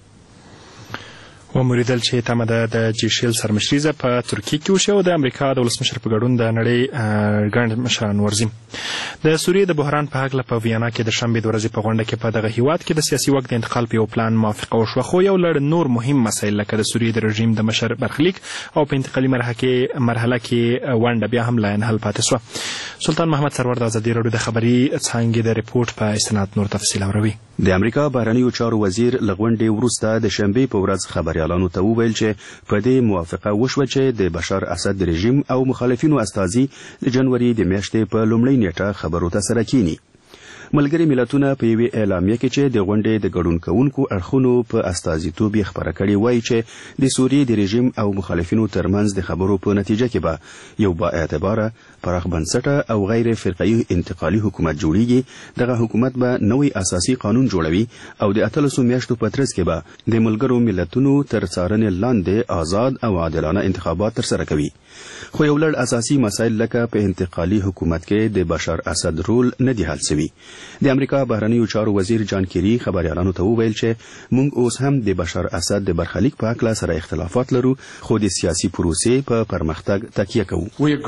Speaker 1: وموریدل چې تمه ده د جی 20 سرمشریزه په ترکیې کې وشي او د امریکا د ولسمشر په ګډون د نړۍ ګڼ مشران ورځي. د سوریې د بحران په هکله په ویانا کې د شنبې د ورځې په غونډه کې په دغه هیواد کې د سیاسي واک د انتقال په یو پلان موافقه وشوه، خو یو لړ نور مهم مسایل لکه د سوریې د رژیم د مشر برخلیک او په انتقالي مرحله کې ونډه بیا هم لا انحل پاتې شوه. سلطان محمد سرور د ازادي راډیو د خبري څانګې د ریپورټ په استناد نور تفصیل اوروي.
Speaker 21: د امریکا بهرنیو چارو وزیر له غونډې وروسته د شنبې په ورځ خبريالانو ته وویل چې په دې موافقه وشوه چې د بشار اسد رژیم او مخالفینو استازي د جنوري د میاشتې په لومړۍ نیټه خبرو ته سره کینی. ملګري ملتونه په یوې اعلامیه کې چې د غونډې د ګډون کوونکو اړخونو په استازیتوب یې خبره کړې وایي چې د سوریې د رژیم او مخالفینو ترمنځ د خبرو په نتیجه کې به یو با اعتباره پراخ بنسټه او غیر فرقه‌ای انتقالي حکومت جوړیږي. دغه حکومت به نوې اساسي قانون جوړوي او د 13 میاشتو په ترڅ کې به د ملګرو ملتونو تر څارنې لاندې آزاد او عادلانه انتخابات ترسره کوي. خو یو لړ اساسي مسایل لکه په انتقالي حکومت کې د بشار اسد رول نه دی حل شوی. د امریکا بهرنیو چارو وزیر جان کیری خبريالانو ته وویل چې موږ اوس هم د بشار اسد د برخلیک په اړه سره اختلافات لرو، خو د سیاسي پروسې په پرمختګ تکیه کوو.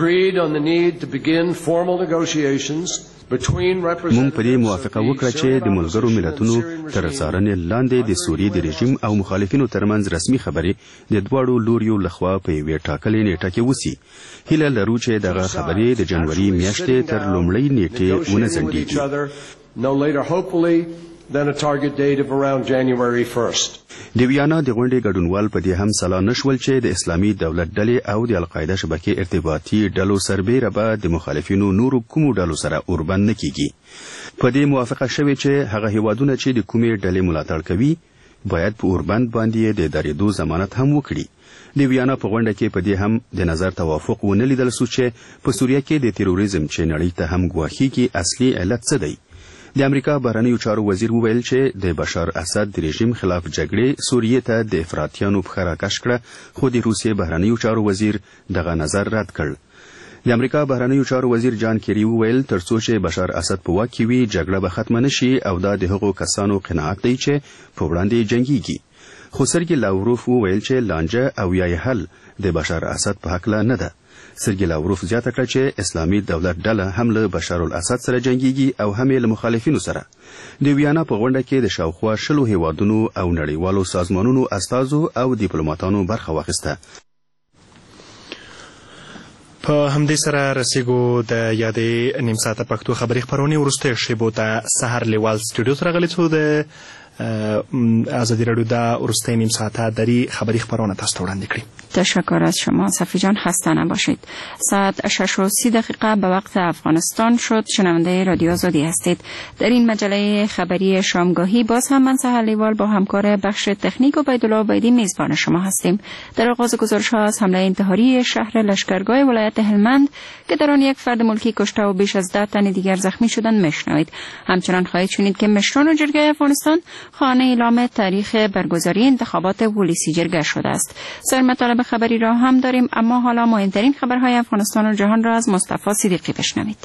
Speaker 21: موږ په دې موافقه وکړه چې د ملګرو ملتونو تر څارنې لاندې د سوریې د رژیم او مخالفینو ترمنځ رسمي خبرې د دواړو لوریو لخوا په یوې ټاکلې نیټه کې وسی. هیله لرو چې دغه خبرې د جنوري میاشتې تر لومړۍ نیټې ونه ځنډېږي.
Speaker 5: than a target date of around January 1st.
Speaker 21: د ویانا د غونډې ګډونوال په دې هم سلا نشول چې د اسلامي دولت ډلې او د القاعده شبکې ارتباطي ډلو سربېره به د مخالفینو نورو کومو ډلو سره اوربند نه کیږي. په دې موافقه شوې چې هغه هیوادونه چې د کومې ډلې ملاتړ کوي باید په اوربند باندې د درېدو ضمانت هم وکړي. د ویانا په غونډه کې په دې هم د نظر توافق ونه لیدل شو چې په سوریه کې د تروریزم چې نړۍ ته هم ګواښي اصلي علت څه دی. د امریکا بهرنیو چارو وزیر وویل چې د بشار اسد د رژیم خلاف جګړې سوریه ته د افراطیانو په راکش کړه، خو د روسیې بهرنیو چارو وزیر دغه نظر رد کړ. د امریکا بهرنیو چارو وزیر جان کیری وویل ترڅو چې بشار اسد په واک کې وي جګړه به ختمه نشي او دا د هغو کسانو قناعت دی چې په وړاندې جنگيږي. خو سرګي لاوروف وویل چې لانجه او یا حل د بشار اسد په حق نه ده. سرګي لاوروف زیاته کړه چې اسلامي دولت ډله هم له بشار الاسد سره جنگيږي او هم له مخالفینو سره. د ویانا په غونډه کې د شاوخوا 10 هیوادونو او نړیوالو سازمانونو استازو او ډیپلوماټانو برخه واخیسته.
Speaker 1: په همدې سره رسیدو د یادې نیم ساعته پښتو خبري خبرونه ورسته شیبو ته سحر لیوال سټوډیو ته راغلی څو د آزادی رادیو دا ورسته نیم ساعته دری خبری خبرونه تاسو ته وړاندې کړی.
Speaker 4: تشکر از شما صفی جان، خسته نباشید. ساعت 6:30 به وقت افغانستان شد. شنونده رادیو آزادی هستید. در این مجله خبری شامگاهی باز هم من سحر لیوال با همکار بخش تکنیک و عبیدالله عبیدی میزبان شما هستیم. در آغاز گزارش‌ها از حمله انتحاری شهر لشکرگاه ولایت هلمند که در آن یک فرد ملکی کشته و بیش از 10 تن دیگر زخمی شدند میشنوید. همچنان خواهید شنید که مشران و جرگه افغانستان خانه اعلام تاریخ برگزاری انتخابات ولسی جرگه شده است. سایر مطالب خبری را هم داریم، اما حالا مهمترین خبرهای افغانستان و جهان را از مصطفی صدیقی بشنوید.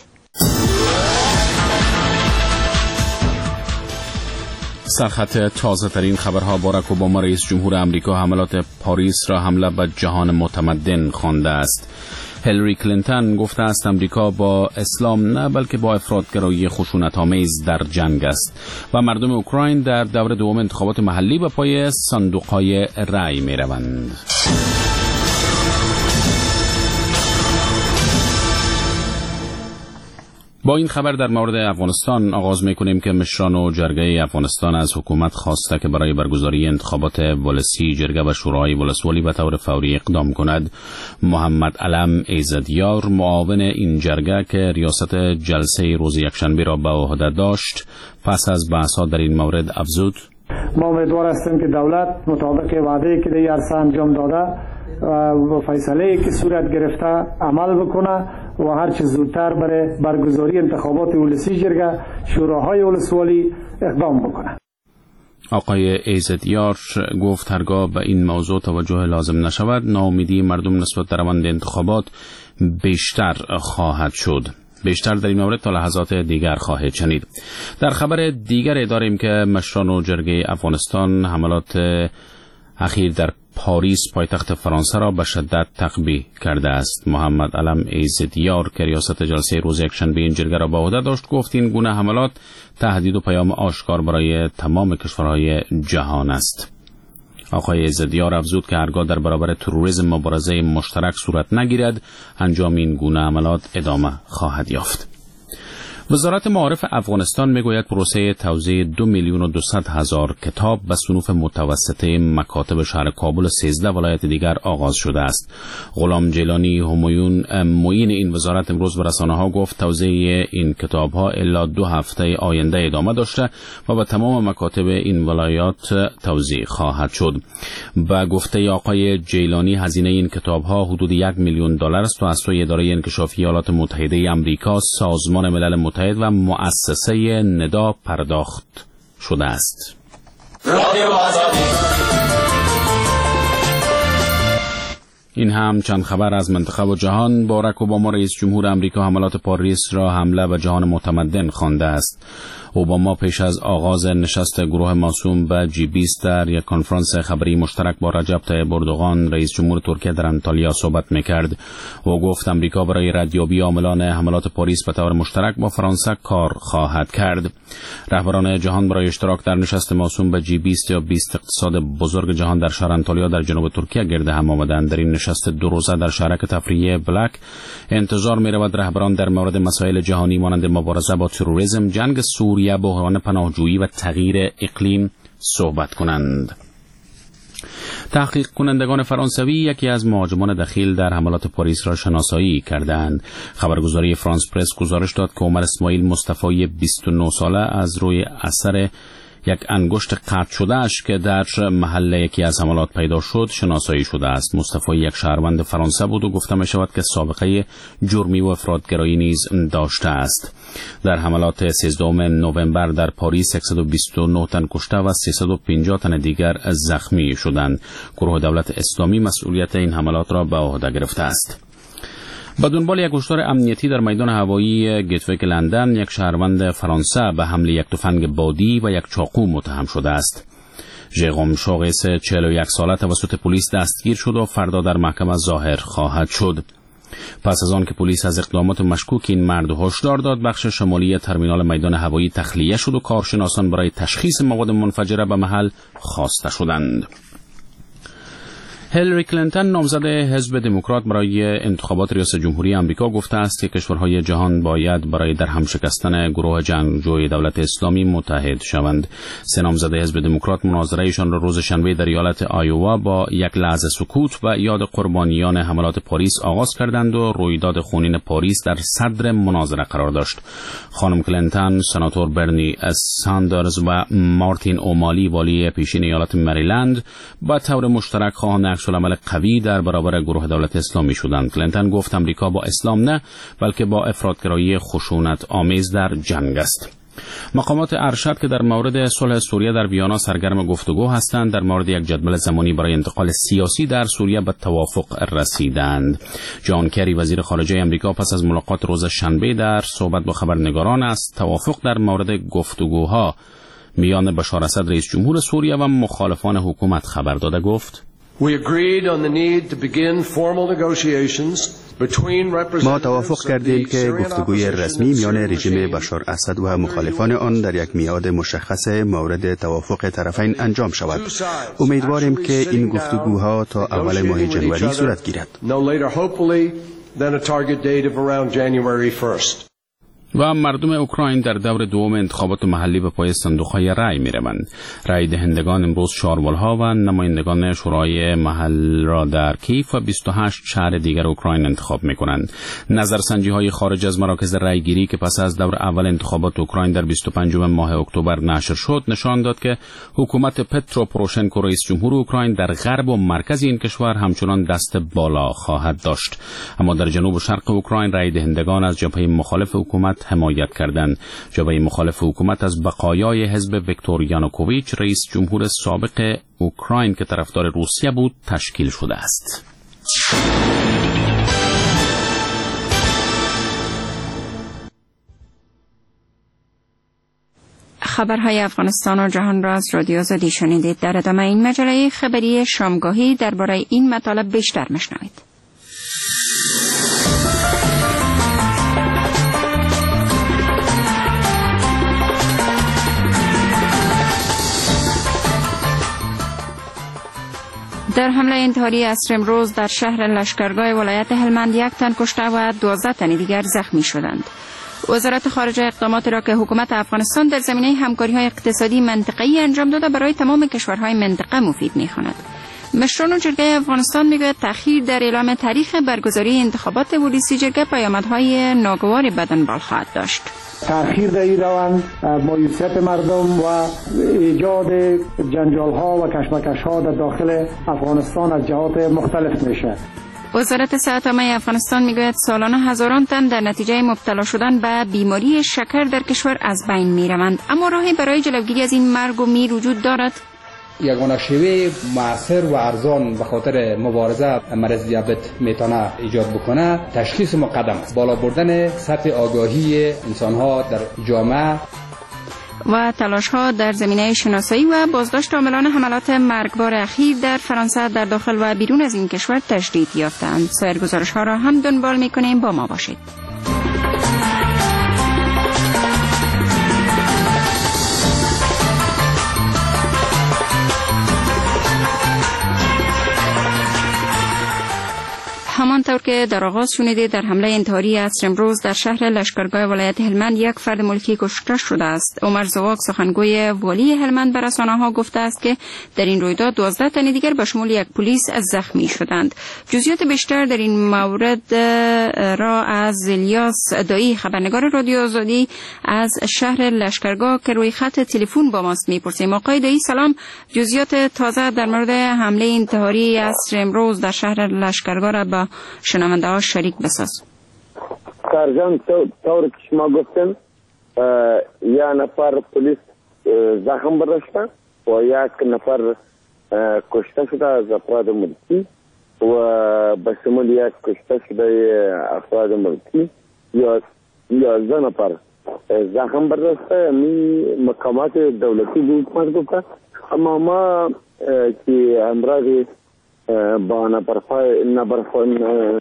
Speaker 22: سرخط تازه ترین خبرها: باراک اوباما رئیس جمهور آمریکا حملات پاریس را حمله به جهان متمدن خوانده است. هیلاری کلینتون گفته است امریکا با اسلام نه بلکه با افراطگرایی خشونت‌آمیز در جنگ است و مردم اوکراین در دور دوم انتخابات محلی به پای صندوق‌های رأی می‌روند. با این خبر در مورد افغانستان آغاز می‌کنیم که مشران و جرگه افغانستان از حکومت خواسته که برای برگزاری انتخابات ولسی جرگه و شورای ولسوالی به طور فوری اقدام کند. محمد علم ایزدیار معاون این جرگه که ریاست جلسه روز یکشنبه را به عهده داشت پس از بحث‌ها در این مورد افزود:
Speaker 3: ما امیدوار هستیم که دولت مطابق وعده‌ای که در این عرصه انجام داده و فیصله‌ای که صورت گرفته عمل بکنه و هر چه زودتر برای برگزاری انتخابات ولسی جرگه شوراهای ولسوالی اقدام بکنه.
Speaker 22: آقای ایزدیار گفت هرگاه به این موضوع توجه لازم نشود ناامیدی مردم نسبت به روند انتخابات بیشتر خواهد شد. بیشتر در این مورد تا لحظات دیگر خواهید شنید. در خبر دیگر داریم که مشران و جرگه افغانستان حملات اخیر در پاریس پایتخت فرانسه را به شدت تقبیح کرده است. محمد علم ایزدیار که ریاست جلسه روز یکشنبه این جرگه را به عهده داشت گفت این گونه حملات تهدید و پیام آشکار برای تمام کشورهای جهان است. آقای ایزدیار افزود که هرگاه در برابر تروریسم مبارزه مشترک صورت نگیرد انجام این گونه حملات ادامه خواهد یافت. وزارت معارف افغانستان میگوید پروسه توزیع 2,200,000 کتاب به صنوف متوسطه مکاتب شهر کابل 13 ولایت دیگر آغاز شده است. غلام جیلانی معین این وزارت امروز به رسانه‌ها گفت توزیع این کتاب‌ها الا 2 هفته آینده ادامه داشته و به تمام مکاتب این ولایات توزیع خواهد شد. با گفته آقای جیلانی هزینه این کتاب‌ها حدود $1,000,000 است و از سوی اداره انکشافی ایالات متحده آمریکا، سازمان ملل متحد و مؤسسه ندا پرداخت شده است. این هم چند خبر از منطقه و جهان. باراک اوباما رئیس جمهور آمریکا حملات پاریس را حمله به جهان متمدن خوانده است. اوباما پیش از آغاز نشست گروه موسوم به G20 در یک کنفرانس خبری مشترک با رجب طیب اردوغان رئیس جمهور ترکیه در انطالیا صحبت می‌کرد. او گفت آمریکا برای ردیابی عاملان حملات پاریس به طور مشترک با فرانسه کار خواهد کرد. رهبران جهان برای اشتراک در نشست موسوم به G20 یا 20 اقتصاد بزرگ جهان در شهر انطالیا در جنوب ترکیه گرد هم آمدند. در این نشست 2 روزه در شهرک تفریحی بلک انتظار می‌رود رهبران در مورد مسائل جهانی مانند مبارزه با تروریسم، جنگ سوریه، بحران پناهجویی و تغییر اقلیم صحبت کنند. تحقیق کنندگان فرانسوی یکی از مهاجمان دخیل در حملات پاریس را شناسایی کردند. خبرگزاری فرانس پرس گزارش داد که عمر اسماعیل مصطفی 29 ساله از روی اثر یک انگشت قطع شده اش که در محل یکی از حملات پیدا شد شناسایی شده است. مصطفی یک شهروند فرانسه بود و گفته می شود که سابقه جرمی و افراطگرایی نیز داشته است. در حملات 13 نوامبر در پاریس 129 تن کشته و 350 تن دیگر زخمی شدند. گروه دولت اسلامی مسئولیت این حملات را به عهده گرفته است. با دنبال یک هشدار امنیتی در میدان هوایی گیتویک لندن، یک شهروند فرانسه به حمله یک تفنگ بادی و یک چاقو متهم شده است. ژقوم شاغس 41 ساله توسط پلیس دستگیر شد و فردا در محکمه ظاهر خواهد شد. پس از آن که پلیس از اقدامات مشکوک این مرد هشدار داد، بخش شمالی ترمینال میدان هوایی تخلیه شد و کارشناسان برای تشخیص مواد منفجره به محل خواسته شدند. هیلاری کلینتون نامزد حزب دموکرات برای انتخابات ریاست جمهوری آمریکا گفته است که کشورهای جهان باید برای در هم شکستن گروه جنگجوی دولت اسلامی متحد شوند. سه نامزد حزب دموکرات مناظرهشان را روز شنبه در ایالت آیووا با یک لحظه سکوت و یاد قربانیان حملات پاریس آغاز کردند و رویداد خونین پاریس در صدر مناظره قرار داشت. خانم کلینتون، سناتور برنی ساندرز و مارتین اومالی والی پیشین ایالت مریلند با طور مشترک خواهان عکس‌العمل قوی در برابر گروه دولت اسلامی شدند. کلینتون گفت امریکا با اسلام نه بلکه با افراطگرایی خشونت آمیز در جنگ است. مقامات ارشد که در مورد صلح سوریه در ویانا سرگرم گفتگو هستند در مورد یک جدول زمانی برای انتقال سیاسی در سوریه به توافق رسیدند. جان کری وزیر خارجه امریکا پس از ملاقات روز شنبه در صحبت با خبرنگاران است توافق در مورد گفتگوها میان بشار اسد رئیس جمهور سوریه و مخالفان حکومت خبر داده گفت
Speaker 21: ما توافق کردیم که گفتگوی رسمی میان رژیم بشار اسد و مخالفان آن در یک میعاد مشخص مورد توافق طرفین انجام شود. امیدواریم که این گفتگوها تا اول ماه جنوری صورت گیرد.
Speaker 22: و مردم اوکراین در دور دوم انتخابات محلی به پای صندوق‌های رأی می‌روند. رأی دهندگان امروز شاروال‌ها و نمایندگان شورای محل را در کیف و 28 شهر دیگر اوکراین انتخاب می‌کنند. نظرسنجی‌های خارج از مراکز رأیگیری که پس از دور اول انتخابات اوکراین در 25 ماه اکتبر نشر شد، نشان داد که حکومت پترو پوروشنکو رئیس جمهور اوکراین در غرب و مرکز این کشور همچنان دست بالا خواهد داشت. اما در جنوب و شرق اوکراین رأی دهندگان از جبهه مخالف حکومت حمایت کردند. جبهه مخالف حکومت از بقایای حزب ویکتور یانوکوویچ رئیس جمهور سابق اوکراین که طرفدار روسیه بود تشکیل شده است.
Speaker 4: خبرهای افغانستان و جهان را از رادیو آزادی شنیدید. در ادامه این مجله خبری شامگاهی درباره این مطالب بیشتر مشنوید. در حمله انتحاری عصر امروز در شهر لشکرگاه ولایت هلمند 1 تن کشته و 12 تن دیگر زخمی شدند. وزارت خارجه اقداماتی را که حکومت افغانستان در زمینه همکاری‌های اقتصادی منطقه‌ای انجام داده برای تمام کشورهای منطقه مفید می‌خواند. مشران جرگه افغانستان میگوید تأخیر در اعلام تاریخ برگزاری انتخابات ولسی جرگه پیامدهای ناگواری به دنبال خواهد داشت.
Speaker 3: تأخیر در این روند مایوسیت مردم و ایجاد جنجال‌ها و کشمکش‌ها در داخل افغانستان از جهات مختلف میشه.
Speaker 4: وزارت صحت عامه افغانستان میگوید سالانه هزاران تن در نتیجه مبتلا شدن به بیماری شکر در کشور از بین میروند، اما راهی برای جلوگیری از این مرگ و میر وجود دارد.
Speaker 15: یگانه شیوه مؤثر و ارزان به خاطر مبارزه مرض دیابت میتونه ایجاد بکنه تشخیص مقدم است، بالا بردن سطح آگاهی انسان‌ها در جامعه
Speaker 4: و تلاش‌ها در زمینه شناسایی و بازداشت عاملان حملات مرگبار اخیر در فرانسه در داخل و بیرون از این کشور تشدید یافتند. سایر گزارش‌ها را هم دنبال می‌کنیم، با ما باشید. همانطور که در آغاز شنیدید، در حمله انتحاری عصر امروز در شهر لشکرگاه ولایت هلمند یک فرد ملکی کشته شده است. عمر زواق سخنگوی والی هلمند به رسانه‌ها گفته است که در این رویداد 12 تن دیگر به شمول یک پلیس زخمی شدند. جزئیات بیشتر در این مورد را از الیاس دایی، خبرنگار رادیو آزادی از شهر لشکرگاه که روی خط تلفن با ماست میپرسیم. آقای دایی سلام، جزئیات تازه در مورد حمله انتحاری عصر امروز در شهر لشکرگاه را با شنونده ها شریک بساز.
Speaker 2: سرجان طور که شما گفتن یک نفر پلیس زخم برداشته و یک نفر کشته شده از افراد ملکی و به شمول یک کشته شده افراد ملکی 11 نفر زخم برداشته. مقامات دولتی به حکومت گفته، اما ما که امراض با نبرفان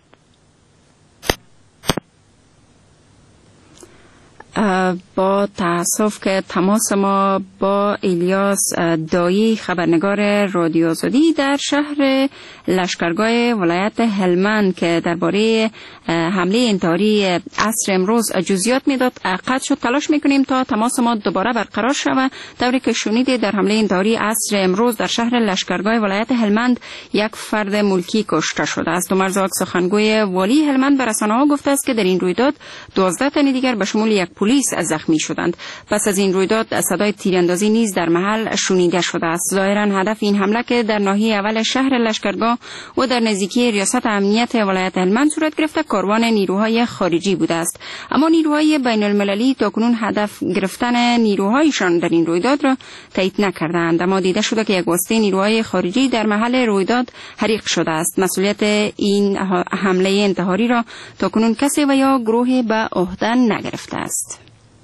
Speaker 4: با تأسف که تماس ما با الیاس دایی، خبرنگار رادیو آزادی در شهر لشکرگاه ولایت هلمند که درباره حمله انتحاری عصر امروز جزئیات میداد قطع شد. تلاش میکنیم تا تماس ما دوباره برقرار شود. طوری که شنیدید در حمله انتحاری عصر امروز در شهر لشکرگاه ولایت هلمند یک فرد ملکی کشته شده است. عمر زواق سخنگوی والی هلمند به رسانه‌ها گفته است که در این رویداد 12 تن دیگر به شمول یک پلیس زخمی شدند. پس از این رویداد صدای تیراندازی نیز در محل شنیده شده است. ظاهرا هدف این حمله که در ناحیه اول شهر لشکرگاه و در نزدیکی ریاست امنیت ولایت هلمند صورت گرفته کاروان نیروهای خارجی بوده است. اما نیروهای بین المللی تاکنون هدف گرفتن نیروهایشان در این رویداد را تایید نکردند. اما دیده شده که یک واسطه نیروهای خارجی در محل رویداد حریق شده است. مسئولیت این حمله انتحاری را تاکنون کسی و یا گروهی به عهده نگرفته است.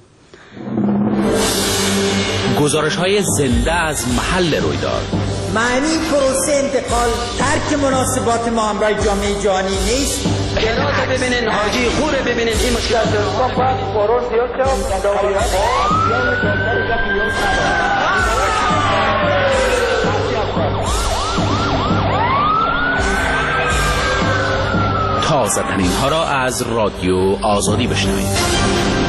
Speaker 6: گزارش های زنده از محل رویداد.
Speaker 23: معنی پروسه انتقال ترک مناسبات ما همراه جامعه جهانی نیست.
Speaker 24: گرات ببینین، حاجی خوره ببینین، این مشکل
Speaker 6: تازه ترین ها را از رادیو آزادی بشنوید.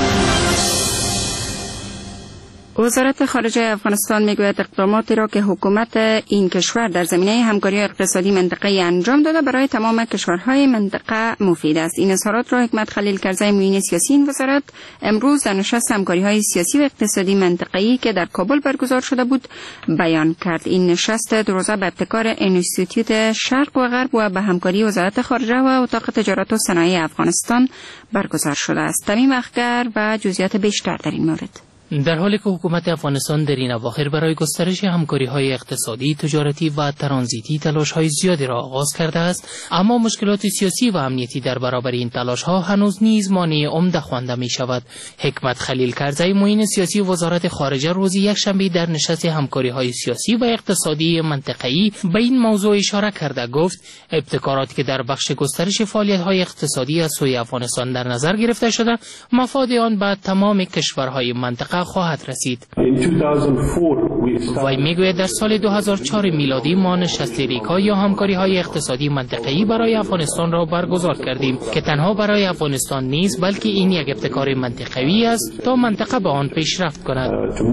Speaker 4: وزارت خارجه افغانستان میگوید اقداماتی را که حکومت این کشور در زمینه همکاری اقتصادی منطقه‌ای انجام داده برای تمام کشورهای منطقه مفید است. این اظهارات را حکمت خلیل کرزی معین سیاسی این وزارت امروز در نشست همکاری‌های سیاسی و اقتصادی منطقه‌ای که در کابل برگزار شده بود بیان کرد. این نشست دو روزه به ابتکار انستیتوت شرق و غرب و به همکاری وزارت خارجه و اتاق تجارت و صنایع افغانستان برگزار شده است. تمیم اخگر و جزئیات بیشتر در این مورد.
Speaker 25: در حالی که حکومت افغانستان در این اواخر برای گسترش همکاری‌های اقتصادی، تجارتی و ترانزیتی تلاش‌های زیادی را آغاز کرده است، اما مشکلات سیاسی و امنیتی در برابر این تلاش‌ها هنوز نیز مانع عمده خوانده می‌شود. حکمت خلیل کرزی معین سیاسی وزارت خارجه روز یکشنبه در نشست همکاری‌های سیاسی و اقتصادی منطقه‌ای به این موضوع اشاره کرده گفت ابتکاراتی که در بخش گسترش فعالیت‌های اقتصادی از سوی افغانستان در نظر گرفته شده، مفاد آن به تمام کشورهای منطقه خواهد رسید. وی میگوید در سال 2004 میلادی ما نشست ریکا یا همکاری‌های اقتصادی منطقه‌ای برای افغانستان را برگزار کردیم که تنها برای افغانستان نیست بلکه این یک ابتکار منطقه‌ای است تا منطقه به آن پیشرفت کند.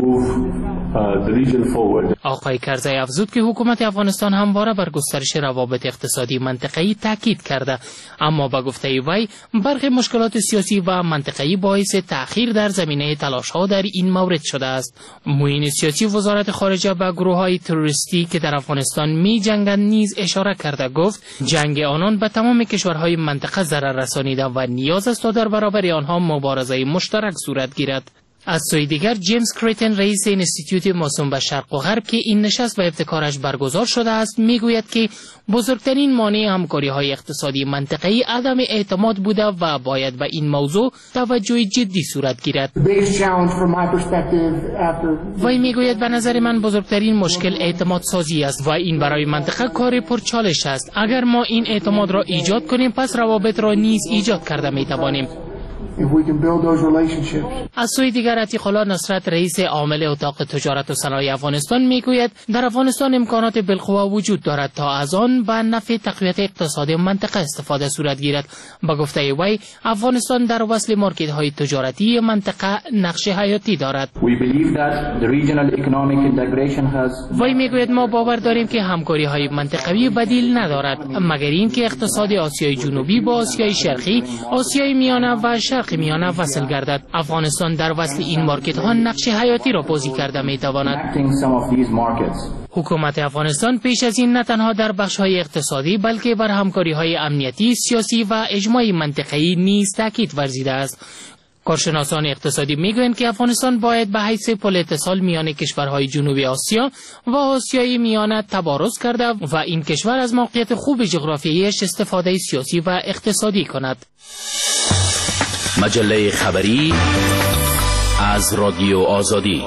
Speaker 25: آقای کرزی افزود که حکومت افغانستان همواره بر گسترش روابط اقتصادی منطقه‌ای تاکید کرده، اما با گفته وی برخی مشکلات سیاسی و منطقه‌ای باعث تأخیر در زمینه تلاش‌ها در این مورد شده است. معین سیاسی وزارت خارجه به گروه‌های تروریستی که در افغانستان می‌جنگند نیز اشاره کرده گفت جنگ آنان به تمام کشورهای منطقه ضرر رسانیده و نیاز است تا در برابر آنها مبارزه مشترک صورت گیرد. از سوی دیگر جیمز کریتن رئیس انستیتوت موسوم به شرق و غرب که این نشست و ابتکارش برگزار شده است میگوید که بزرگترین مانع همکاری‌های اقتصادی منطقه‌ای عدم اعتماد بوده و باید به این موضوع توجه جدی صورت گیرد. وی میگوید به نظر من بزرگترین مشکل اعتماد سازی است و این برای منطقه کار پرچالش است. اگر ما این اعتماد را ایجاد کنیم پس روابط را نیز ایجاد کرده میتوانیم. از سوی دیگر عتیق الله نصرت رئیس عامل اتاق تجارت و صنایع افغانستان میگوید در افغانستان امکانات بالقوا وجود دارد تا از آن به نفع تقویت اقتصاد منطقه استفاده صورت گیرد. با گفته وی افغانستان در وصل مارکت های تجارتی منطقه نقش حیاتی دارد. وی میگوید ما باور داریم که همکاری های منطقوی بدیل ندارد مگر اینکه اقتصاد آسیای جنوبی با آسیای شرقی، آسیای میانه و شرق میانه وصل گردد. افغانستان در وصل این مارکت ها نقش حیاتی را بازی کرده می تواند. حکومت افغانستان پیش از این نه تنها در بخش های اقتصادی بلکه بر همکاری های امنیتی، سیاسی و اجتماعی منطقه‌ای نیز تاکید ورزیده است. کارشناسان اقتصادی میگویند که افغانستان باید به حیث پل اتصال میان کشورهای جنوبی آسیا و آسیای میانه تبارز کرده و این کشور از موقعیت خوب جغرافیایش استفاده سیاسی و اقتصادی کند.
Speaker 6: مجله خبری از رادیو آزادی.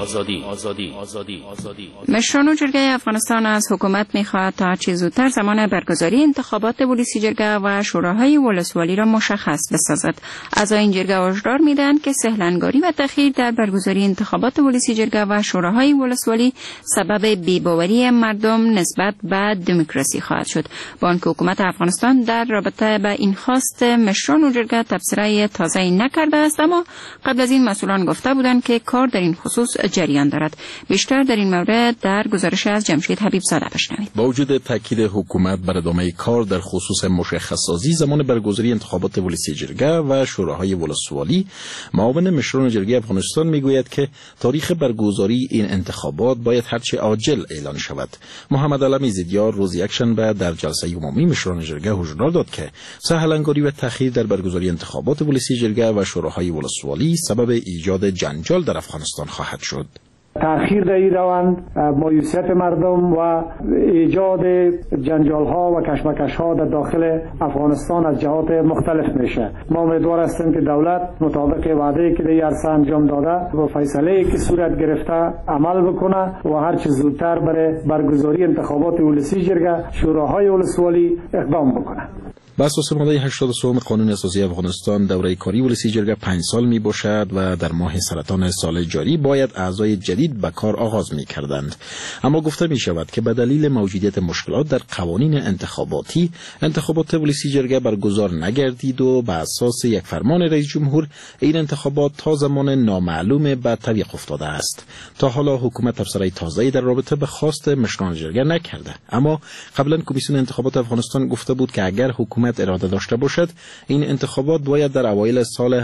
Speaker 4: مشران جرگه افغانستان از حکومت می‌خواهد تا هرچه زودتر زمان برگزاری انتخابات پلیسی جرگه و شوراهای ولسوالی را مشخص بسازد. اعضای این جرگه هشدار می‌دهند که سهلنگاری و تأخیر در برگزاری انتخابات پلیسی جرگه و شوراهای ولسوالی سبب بی‌باوری مردم نسبت به دموکراسی خواهد شد. با آنکه حکومت افغانستان در رابطه با این خواست مشران جرگه تبصره تازه‌ای نکرده است، اما قبل از این مسئولان گفته بودند که کار در این خصوص جریان دارد. بیشتر در این مورد در گزارش از جمشید حبیب زاده بشنوید.
Speaker 8: با وجود تاکید حکومت بر ادامه کار در خصوص مشخص‌سازی زمان برگزاری انتخابات ولسی جرگه و شوراهای ولسوالی، معاون مشران جرگه افغانستان میگوید که تاریخ برگزاری این انتخابات باید هرچه عاجل اعلان شود. محمد علمی زیدیار روز یکشنبه در جلسه عمومی مشران جرگه هشدار داد که سهلنگاری و تأخیر در برگزاری انتخابات ولسی جرگه و شوراهای ولسوالی سبب ایجاد جنجال در افغانستان خواهد شد.
Speaker 3: تأخیر در این روند مایوسیت مردم و ایجاد جنجال ها و کشمکش ها در داخل افغانستان از جهات مختلف میشه. ما امیدوار هستیم که دولت مطابق وعده که در این عرصه انجام داده و فیصله که صورت گرفته عمل بکنه و هر چه زودتر برای برگزاری انتخابات ولسی جرگه شوراهای ولسوالی اقدام بکنه.
Speaker 8: بر اساس ماده 83 قانون اساسی افغانستان دوره کاری ولسی جرگه 5 سال می باشد و در ماه سرطان سال جاری باید اعضای جدید به کار آغاز می کردند. اما گفته می شود که به دلیل موجودیت مشکلات در قوانین انتخاباتی انتخابات ولسی جرگه برگزار نگردید و به اساس یک فرمان رئیس جمهور این انتخابات تا زمان نامعلوم به تعویق افتاده است. تا حالا حکومت تبصره تازه‌ای در رابطه به خواست مشران جرگه نکرده، اما قبلا کمیسیون انتخابات افغانستان گفته بود که اگر حکومت اراده داشته باشد این انتخابات باید در اوایل سال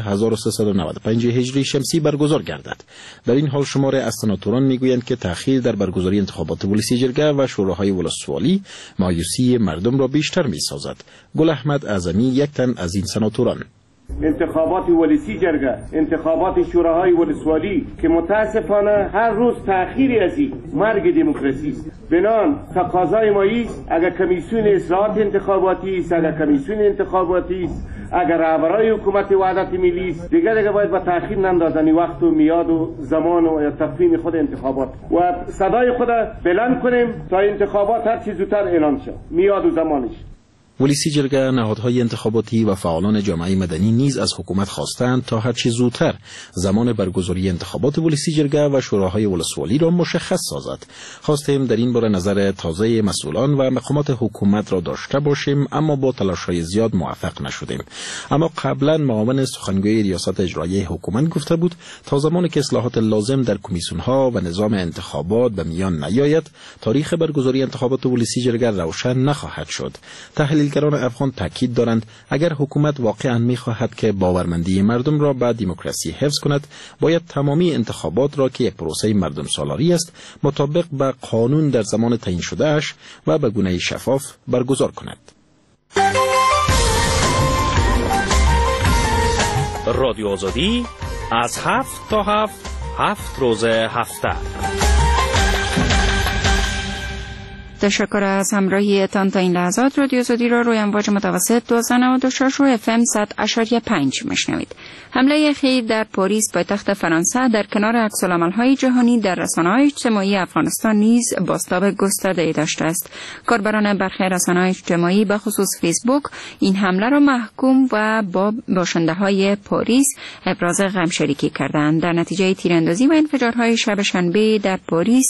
Speaker 8: 1395 هجری شمسی برگزار گردد. در این حال شمار از سناتوران میگویند که تأخیر در برگزاری انتخابات ولسی جرگه و شوراهای ولسوالی مایوسی مردم را بیشتر میسازد. گل احمد اعظمی یک تن از این سناتوران:
Speaker 9: انتخابات ولسی جرگه، انتخابات شوراهای ولسوالی که متاسفانه هر روز تأخیری از این مرگ دموکراسی است. بنان تقاضای ما است اگر کمیسیون اصلاحات انتخاباتی است، اگر کمیسیون انتخاباتی است، اگر رهبرای حکومت وحدت ملی است، دیگه باید با تأخیر نندازن وقت و میاد و زمان و تفهیم خود انتخابات و صدای خود بلند کنیم تا انتخابات هر چیز زودتر اعلان شه، میاد و زمانش.
Speaker 8: ولسی جرگه، نهادهای انتخاباتی و فعالان جامعه مدنی نیز از حکومت خواستند تا هرچه زودتر زمان برگزاری انتخابات ولسی جرگه و شوراهای ولسوالی را مشخص سازد. خواستیم در این باره نظر تازه مسئولان و مقامات حکومت را داشته باشیم، اما با تلاش‌های زیاد موفق نشدیم. اما قبلا معاون سخنگوی ریاست اجرایی حکومت گفته بود تا زمانی که اصلاحات لازم در کمیسیون‌ها و نظام انتخابات به میان نیاید، تاریخ برگزاری انتخابات ولسی جرگه روشن نخواهد شد. تحلیلگران افغان تاکید دارند اگر حکومت واقعا می‌خواهد که باورمندی مردم را به دموکراسی حفظ کند، باید تمامی انتخابات را که یک پروسه مردم سالاری است مطابق به قانون در زمان تعیین شده اش و به گونه شفاف برگزار کند.
Speaker 6: رادیو آزادی از 7 تا 7 روز هفته.
Speaker 4: تشکر از همراهیتان. تا این لحظات رادیو آزادی را روی امواج متوسط 1296 و FM 100.5 میشنوید. حمله اخیر در پاریس پایتخت فرانسه در کنار عکس‌العمل‌های جهانی در رسانه‌های اجتماعی افغانستان نیز بازتاب گسترده‌ای داشته است. کاربران برخی رسانه‌های اجتماعی به خصوص فیسبوک این حمله را محکوم و با باشنده‌های پاریس ابراز غم شریکی کردند. در نتیجه تیراندازی و انفجارهای شب شنبه در پاریس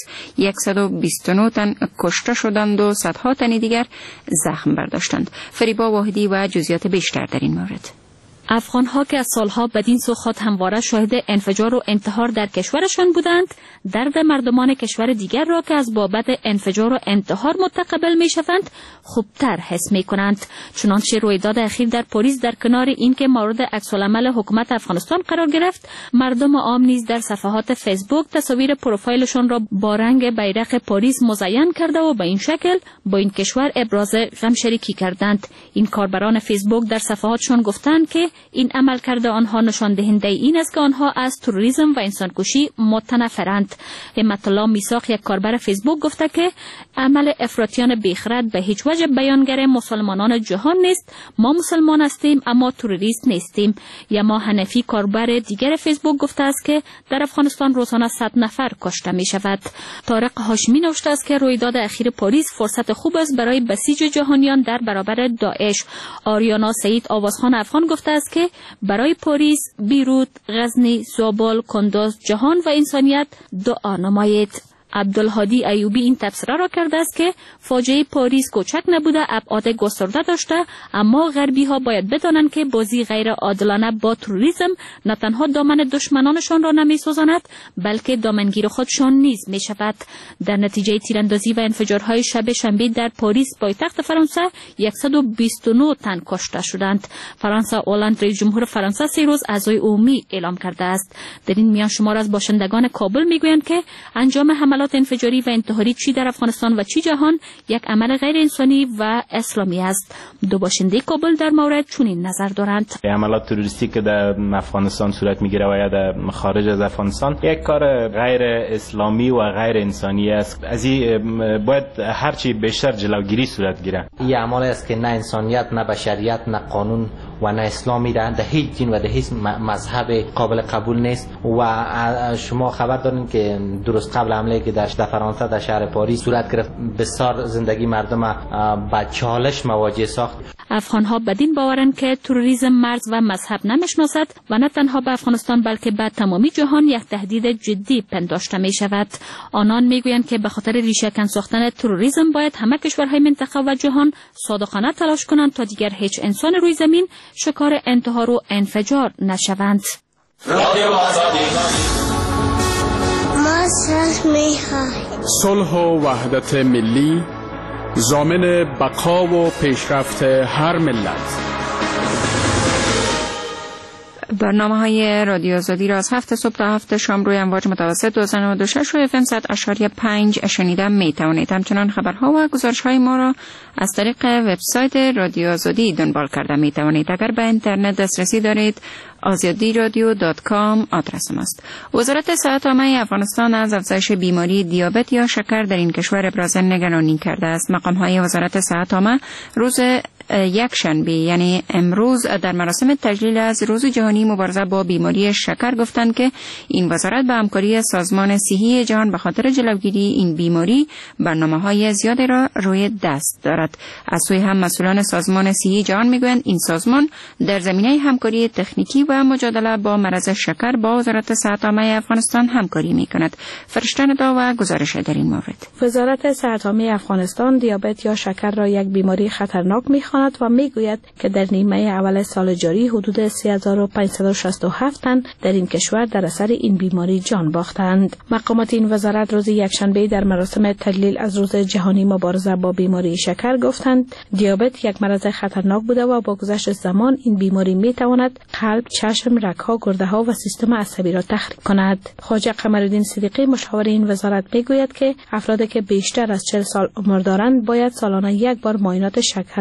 Speaker 4: 129 تن کشته شدند و صدها تن دیگر زخم برداشتند. فریبا واحدی و جزئیات بیشتر در این مورد.
Speaker 7: افغان‌ها که از سالها بدین سو خود همواره شاهد انفجار و انتحار در کشورشان بودند، درد مردمان کشور دیگر را که از بابت انفجار و انتحار متقبل می‌شوند خوبتر حس می‌کنند. چنانچه رویداد اخیر در پاریس در کنار اینکه مورد عکس‌العمل حکومت افغانستان قرار گرفت، مردم عام نیز در صفحات فیسبوک تصاویر پروفایلشان را با رنگ بیرق پاریس مزین کرده و به این شکل با این کشور ابراز غم شریکی کردند. این کاربران فیسبوک در صفحاتشان گفتند که این عملکرد آنها نشان دهنده این است که آنها از تروریسم و انسانکشی متنفرند. همت الله میساق یک کاربر فیسبوک گفته که عمل افراطیان بیخرد به هیچ وجه بیانگر مسلمانان جهان نیست. ما مسلمان هستیم اما تروریست نیستیم. یما حنفی کاربر دیگر فیسبوک گفته است که در افغانستان روزانه 100 نفر کشته می شود. طارق هاشمی نوشته است که رویداد اخیر پاریس فرصت خوب است برای بسیج جهانیان در برابر داعش. آریانا سعید آوازخان افغان گفته است که برای پاریس، بیروت، غزنی، زابل، کندوز، جهان و انسانیت دعا نمایید. عبدالهادی ایوبی این تبصره را کرده است که فاجعه پاریس کوچک نبوده، ابعاد گسترده داشته، اما غربی ها باید بدانند که بازی غیر عادلانه با تروریسم نه تنها دامن دشمنانشان را نمی سوزاند بلکه دامنگیر خودشان نیز می شود. در نتیجه تیراندازی و انفجارهای شب شنبه در پاریس پایتخت فرانسه 129 تن کشته شدند. فرانسه هلند رئیس جمهور فرانسه 3 روز عزای عمومی اعلام کرده است. در این میان شمار از باشندگان کابل میگویند که انجام حملات انفجاری و انتحاری چی در افغانستان و چی جهان یک عمل غیر انسانی و اسلامی است. دو باشنده کابل در مورد چنین نظر دارند.
Speaker 10: حملات تروریستی که در افغانستان صورت میگیره و یا در خارج از افغانستان یک کار غیر اسلامی و غیر انسانی است. از این باید هرچی بیشتر جلوگیری صورت گیره.
Speaker 11: این اعمال است که نه انسانیت، نه بشریت، نه قانون و نه اسلامی در هیچ دین و در هیچ مذهب قابل قبول نیست. و شما خبر دارین که درست قبل حمله که در فرانسه در شهر پاریس صورت گرفت، بسیار زندگی مردم با چالش مواجه ساخت.
Speaker 7: افغان‌ها بدین باورند که تروریسم مرز و مذهب نمی‌شناسد و نه تنها به افغانستان بلکه به تمامی جهان یک تهدید جدی پنداشته می‌شود. آنان می‌گویند که به خاطر ریشه‌کن ساختن تروریسم باید همه کشورهای منطقه و جهان صادقانه تلاش کنند تا دیگر هیچ انسان روی زمین شکار انتحار و انفجار نشوند.
Speaker 12: صلح و وحدت ملی ضامن بقا و پیشرفت هر ملت.
Speaker 4: برنامه‌های رادیو آزادی را از 7 صبح تا 7 شام روی امواج متوسط 1296 و FM 100.5 شنیدن میتوانید. همچنان خبرها و گزارش‌های ما را از طریق وبسایت رادیو آزادی دنبال کرده میتوانید. اگر به اینترنت دسترسی دارید azadiradio.com آدرس ماست. وزارت صحت عامه افغانستان از افزایش بیماری دیابت یا شکر در این کشور ابراز نگرانی کرده است. مقام‌های وزارت صحت عامه روز یک شنبه یعنی امروز در مراسم تجلیل از روز جهانی مبارزه با بیماری شکر گفتند که این وزارت به همکاری سازمان صحی جهان به خاطر جلوگیری این بیماری برنامه‌های زیادی را روی دست دارد. از سوی هم مسئولان سازمان صحی جهان میگویند این سازمان در زمینه همکاری تکنیکی و مجادله با مرض شکر با وزارت صحت عامه افغانستان همکاری میکند. فرشته ندا و گزارش در این مورد.
Speaker 13: وزارت صحت عامه افغانستان دیابت یا شکر را یک بیماری خطرناک میخواند و میگوید که در نیمه اول سال جاری حدود 3567 تن در این کشور در اثر این بیماری جان باختند. مقامات این وزارت روز یکشنبه در مراسم تجلیل از روز جهانی مبارزه با بیماری شکر گفتند دیابت یک مرض خطرناک بوده و با گذشت زمان این بیماری میتواند قلب، چشم، رگ‌ها، گرده‌ها و سیستم عصبی را تخریب کند. خواجه قمرالدین صدیقی مشاور این وزارت میگوید که افرادی که بیشتر از 40 سال عمر دارند باید سالانه یک بار معاینات شکر را انجام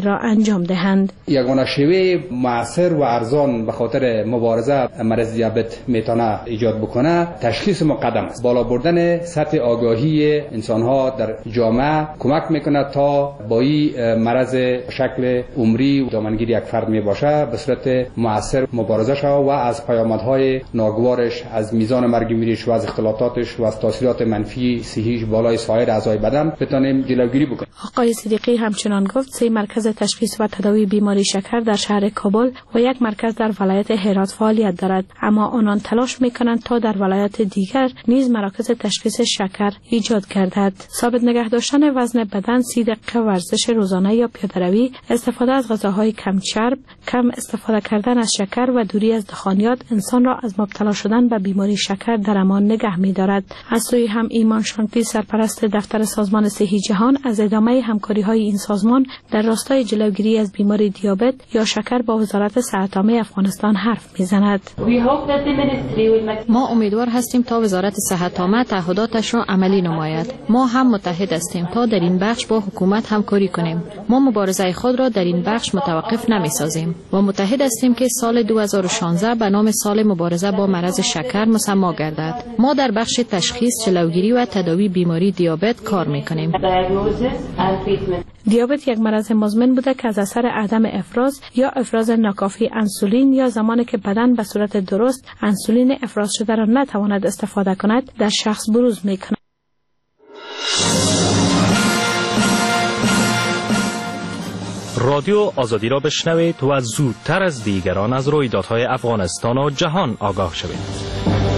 Speaker 13: انجام دهند.
Speaker 15: یگانه شیوه مؤثر و ارزان به خاطر مبارزه مرض دیابت میتونه ایجاد بکنه تشخیص مقدم است. بالا بردن سطح آگاهی انسان ها در جامعه کمک میکنه تا با این مرض شکل عمری و دامنگیر یک فرد می باشه به صورت مؤثر مبارزه شود و از پیامدهای ناگوارش، از میزان مرگ میریش و از اختلالاتش و از تاثیرات منفی صحیح بالای سایر اعضای بدن بتونیم جلوگیری بکنیم.
Speaker 13: آقای صدیقی همچنان گفت 3 مرکز تشخیص و تداوی بیماری شکر در شهر کابل و 1 مرکز در ولایت هرات فعالیت دارد، اما آنان تلاش میکنند تا در ولایت دیگر نیز مراکز تشخیص شکر ایجاد گردد. ثابت نگه داشتن وزن بدن، 30 دقیقه ورزش روزانه یا پیاده‌روی، استفاده از غذاهای کم چرب، کم استفاده کردن از شکر و دوری از دخانیات انسان را از مبتلا شدن به بیماری شکر در امان نگه می‌دارد. از سوی هم ایمان شانگتی سرپرست دفتر سازمان صحی جهان از ادامه همکاری‌های این سازمان در راستای جلوگیری از بیماری دیابت یا شکر با وزارت صحت عامه افغانستان حرف می‌زند.
Speaker 14: ما امیدوار هستیم تا وزارت صحت عامه تعهداتش را عملی نماید. ما هم متحد هستیم تا در این بخش با حکومت همکاری کنیم. ما مبارزه خود را در این بخش متوقف نمی‌سازیم و متحد هستیم که سال 2016 به نام سال مبارزه با مرض شکر مسما گردد. ما در بخش تشخیص، جلوگیری و تداوی بیماری دیابت کار می‌کنیم.
Speaker 13: دیابت یک مرض مزمن بوده که از اثر عدم افراز یا افراز ناکافی انسولین یا زمانی که بدن به صورت درست انسولین افراز شده را نتواند استفاده کند در شخص بروز می‌کند.
Speaker 16: رادیو آزادی را بشنوید و زودتر از دیگران از رویدادهای افغانستان و جهان آگاه شوید.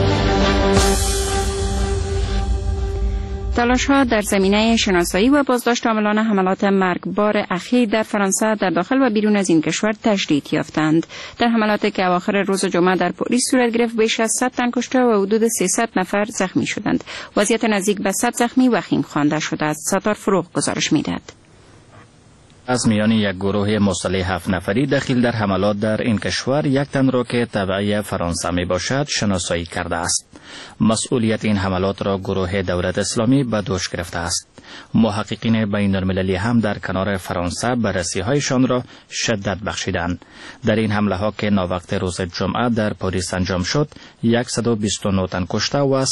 Speaker 4: تلاش‌ها در زمینه شناسایی و بازداشت عاملان حملات مرگبار اخیر در فرانسه در داخل و بیرون از این کشور تجدید یافتند. در حملاتی که اواخر روز جمعه در پاریس صورت گرفت بیش از 100 تن کشته و حدود 300 نفر زخمی شدند. وضعیت نزدیک به 100 زخمی وخیم خوانده شده است. ستار فروغ گزارش می‌دهد.
Speaker 17: از میان یک گروه مسلح 7 نفری دخیل در حملات در این کشور یک تن را که تبعی فرانسه می باشد شناسایی کرده است. مسئولیت این حملات را گروه دولت اسلامی به دوش گرفته است. محققین بین المللی هم در کنار فرانسه بررسی‌هایشان را شدت بخشیدند. در این حمله ها که ناوقت روز جمعه در پاریس انجام شد 129 تن کشته و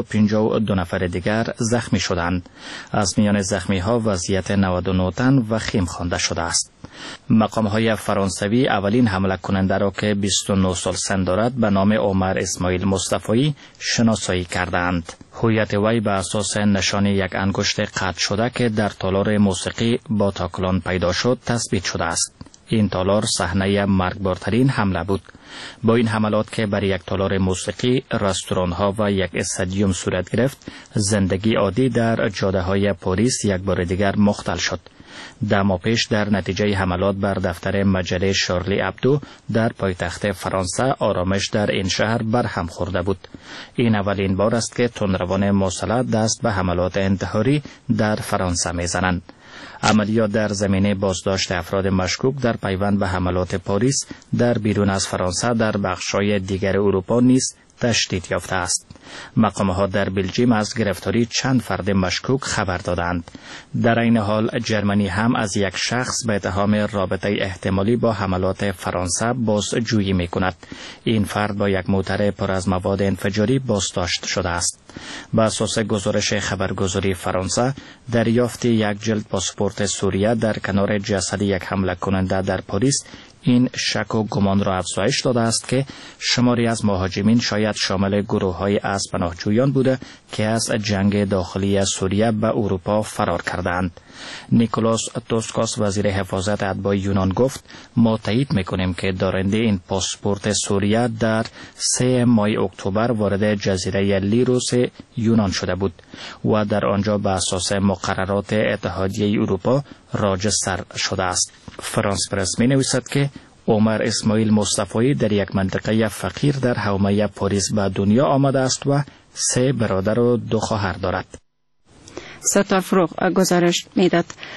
Speaker 17: 352 نفر دیگر زخمی شدند. از میان زخمی ها وضعیت 99 تن وخیم خوانده شده است. مقام‌های فرانسوی اولین حمله کننده را که 29 سال سن دارد به نام عمر اسماعیل مصطفی شناسایی کردند. هویت وی به اساس نشان یک انگشت قطع شده که در تالار موسیقی با تاکلان پیدا شد تثبیت شده است. این تالار صحنه مرگبارترین حمله بود. با این حملات که بر یک تالار موسیقی، رستوران‌ها و یک استادیوم صورت گرفت، زندگی عادی در جاده‌های پاریس یک بار دیگر مختل شد. 10 ماه پیش در نتیجه حملات بر دفتر مجله شارلی ابدو در پایتخت فرانسه آرامش در این شهر برهم خورده بود. این اولین بار است که تندروان مسلح دست به حملات انتحاری در فرانسه میزنند. عملیات در زمینه بازداشت افراد مشکوک در پیوند به حملات پاریس در بیرون از فرانسه در بخش‌های دیگر اروپا نیز تشدید یافته است. مقام‌ها در بلژیم از گرفتاری چند فرد مشکوک خبر دادند. در این حال جرمنی هم از یک شخص به اتهام رابطه احتمالی با حملات فرانسه بازجویی می‌کند. این فرد با یک موتر پر از مواد انفجاری بازداشت شده است. بر اساس گزارش خبرگزاری فرانسه، دریافت یک جلد پاسپورت سوریه در کنار جسد یک حمله کننده در پاریس این شک و گمان را افزایش داده است که شماری از مهاجمین شاید شامل گروه‌های از پناهجویان بوده که از جنگ داخلی سوریه به اروپا فرار کردند. نیکولاس توسکاس وزیر حفاظت اتباع یونان گفت ما تایید می‌کنیم که دارنده این پاسپورت سوریه در 3 ماه اکتبر وارد جزیره لیروس یونان شده بود و در آنجا به اساس مقررات اتحادیه اروپا راجستر شده است. فرانس پرس می‌نویسد که عمر اسماعیل مصطفی در یک منطقه فقیر در حومه پاریس به دنیا آمده است و 3 برادر و 2 خواهر دارد.
Speaker 4: ستار فروغ گزارش میداد.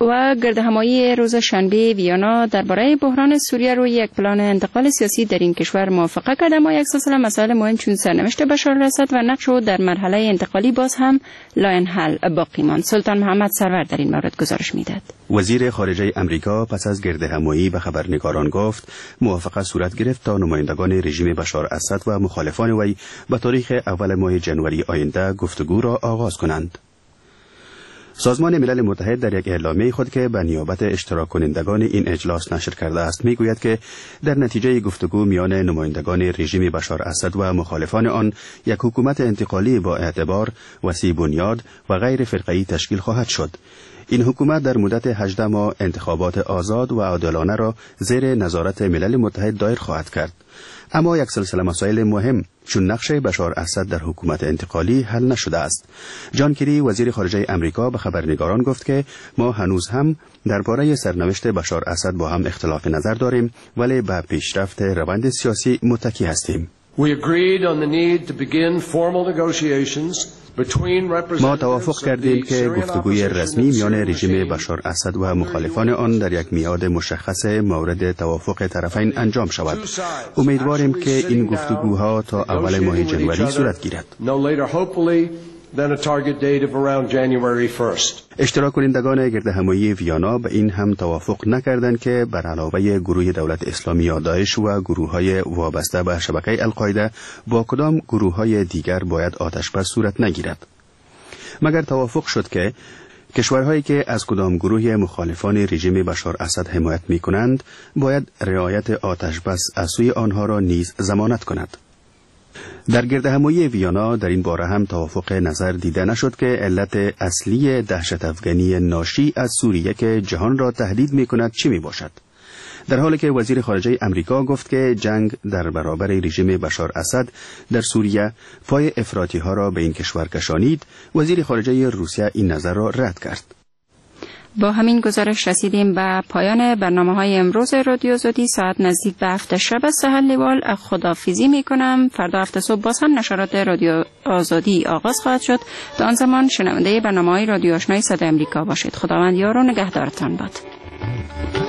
Speaker 4: و گردهمایی روز شنبه ویانا درباره بحران سوریه روی یک پلان انتقال سیاسی در این کشور موافقه کرد، اما یک سلسله مسائل مهم چون سرنوشت بشار الاسد و نقش او در مرحله انتقالی باز هم لاینحل باقی ماند. سلطان محمد سرور در این مورد گزارش میداد.
Speaker 21: وزیر خارجه امریکا پس از گردهمایی به خبرنگاران گفت موافقه صورت گرفت تا نمایندگان رژیم بشار الاسد و مخالفان وی به تاریخ اول ماه ژانویه آینده گفتگو را آغاز کنند. سازمان ملل متحد در یک اعلامیه خود که به نیابت اشتراک کنندگان این اجلاس نشر کرده است میگوید که در نتیجه گفتگو میان نمایندگان رژیم بشار الاسد و مخالفان آن یک حکومت انتقالی با اعتبار، وسیع بنیاد و غیر فرقه‌ای تشکیل خواهد شد. این حکومت در مدت 18 ماه انتخابات آزاد و عادلانه را زیر نظارت ملل متحد دایر خواهد کرد. اما یک سلسله مسائل مهم چون نقش بشار الاسد در حکومت انتقالی حل نشده است. جان کری وزیر خارجه امریکا به خبرنگاران گفت که ما هنوز هم درباره سرنوشت بشار الاسد با هم اختلاف نظر داریم، ولی به پیشرفت روند سیاسی متکی هستیم. ما توافق کردیم که گفتگوی رسمی میان رژیم بشار الاسد و مخالفان آن در یک میعاد مشخص مورد توافق طرفین انجام شود. امیدواریم که این گفتگوها تا اول ماه ژانویه صورت گیرد. اشتراک کنندگان گردهمایی ویانا به این هم توافق نکردند که بر علاوه گروه دولت اسلامی یا داعش و گروه‌های وابسته به شبکه القاعده با کدام گروه‌های دیگر باید آتش‌بس صورت نگیرد. مگر توافق شد که کشورهایی که از کدام گروه مخالفان رژیم بشار الاسد حمایت می‌کنند باید رعایت آتش‌بس از سوی آنها را نیز ضمانت کند. در گردهمایی ویانا در این باره هم توافق نظر دیده نشد که علت اصلی دهشت افغانی ناشی از سوریه که جهان را تهدید می کند چی می باشد؟ در حالی که وزیر خارجه امریکا گفت که جنگ در برابر رژیم بشار الاسد در سوریه پای افراطی ها را به این کشور کشانید، وزیر خارجه روسیه این نظر را رد کرد.
Speaker 4: با همین گزارش رسیدیم به پایان برنامه‌های امروز رادیو آزادی. ساعت نزدیک به 7 شب سحر لیوال خداحافظی می‌کنم. فردا 7 صبح باز هم نشرات رادیو آزادی آغاز خواهد شد. تا آن زمان شنونده برنامه‌های رادیو آشنای صدای آمریکا باشید. خداوند یار و نگهدارتان باد.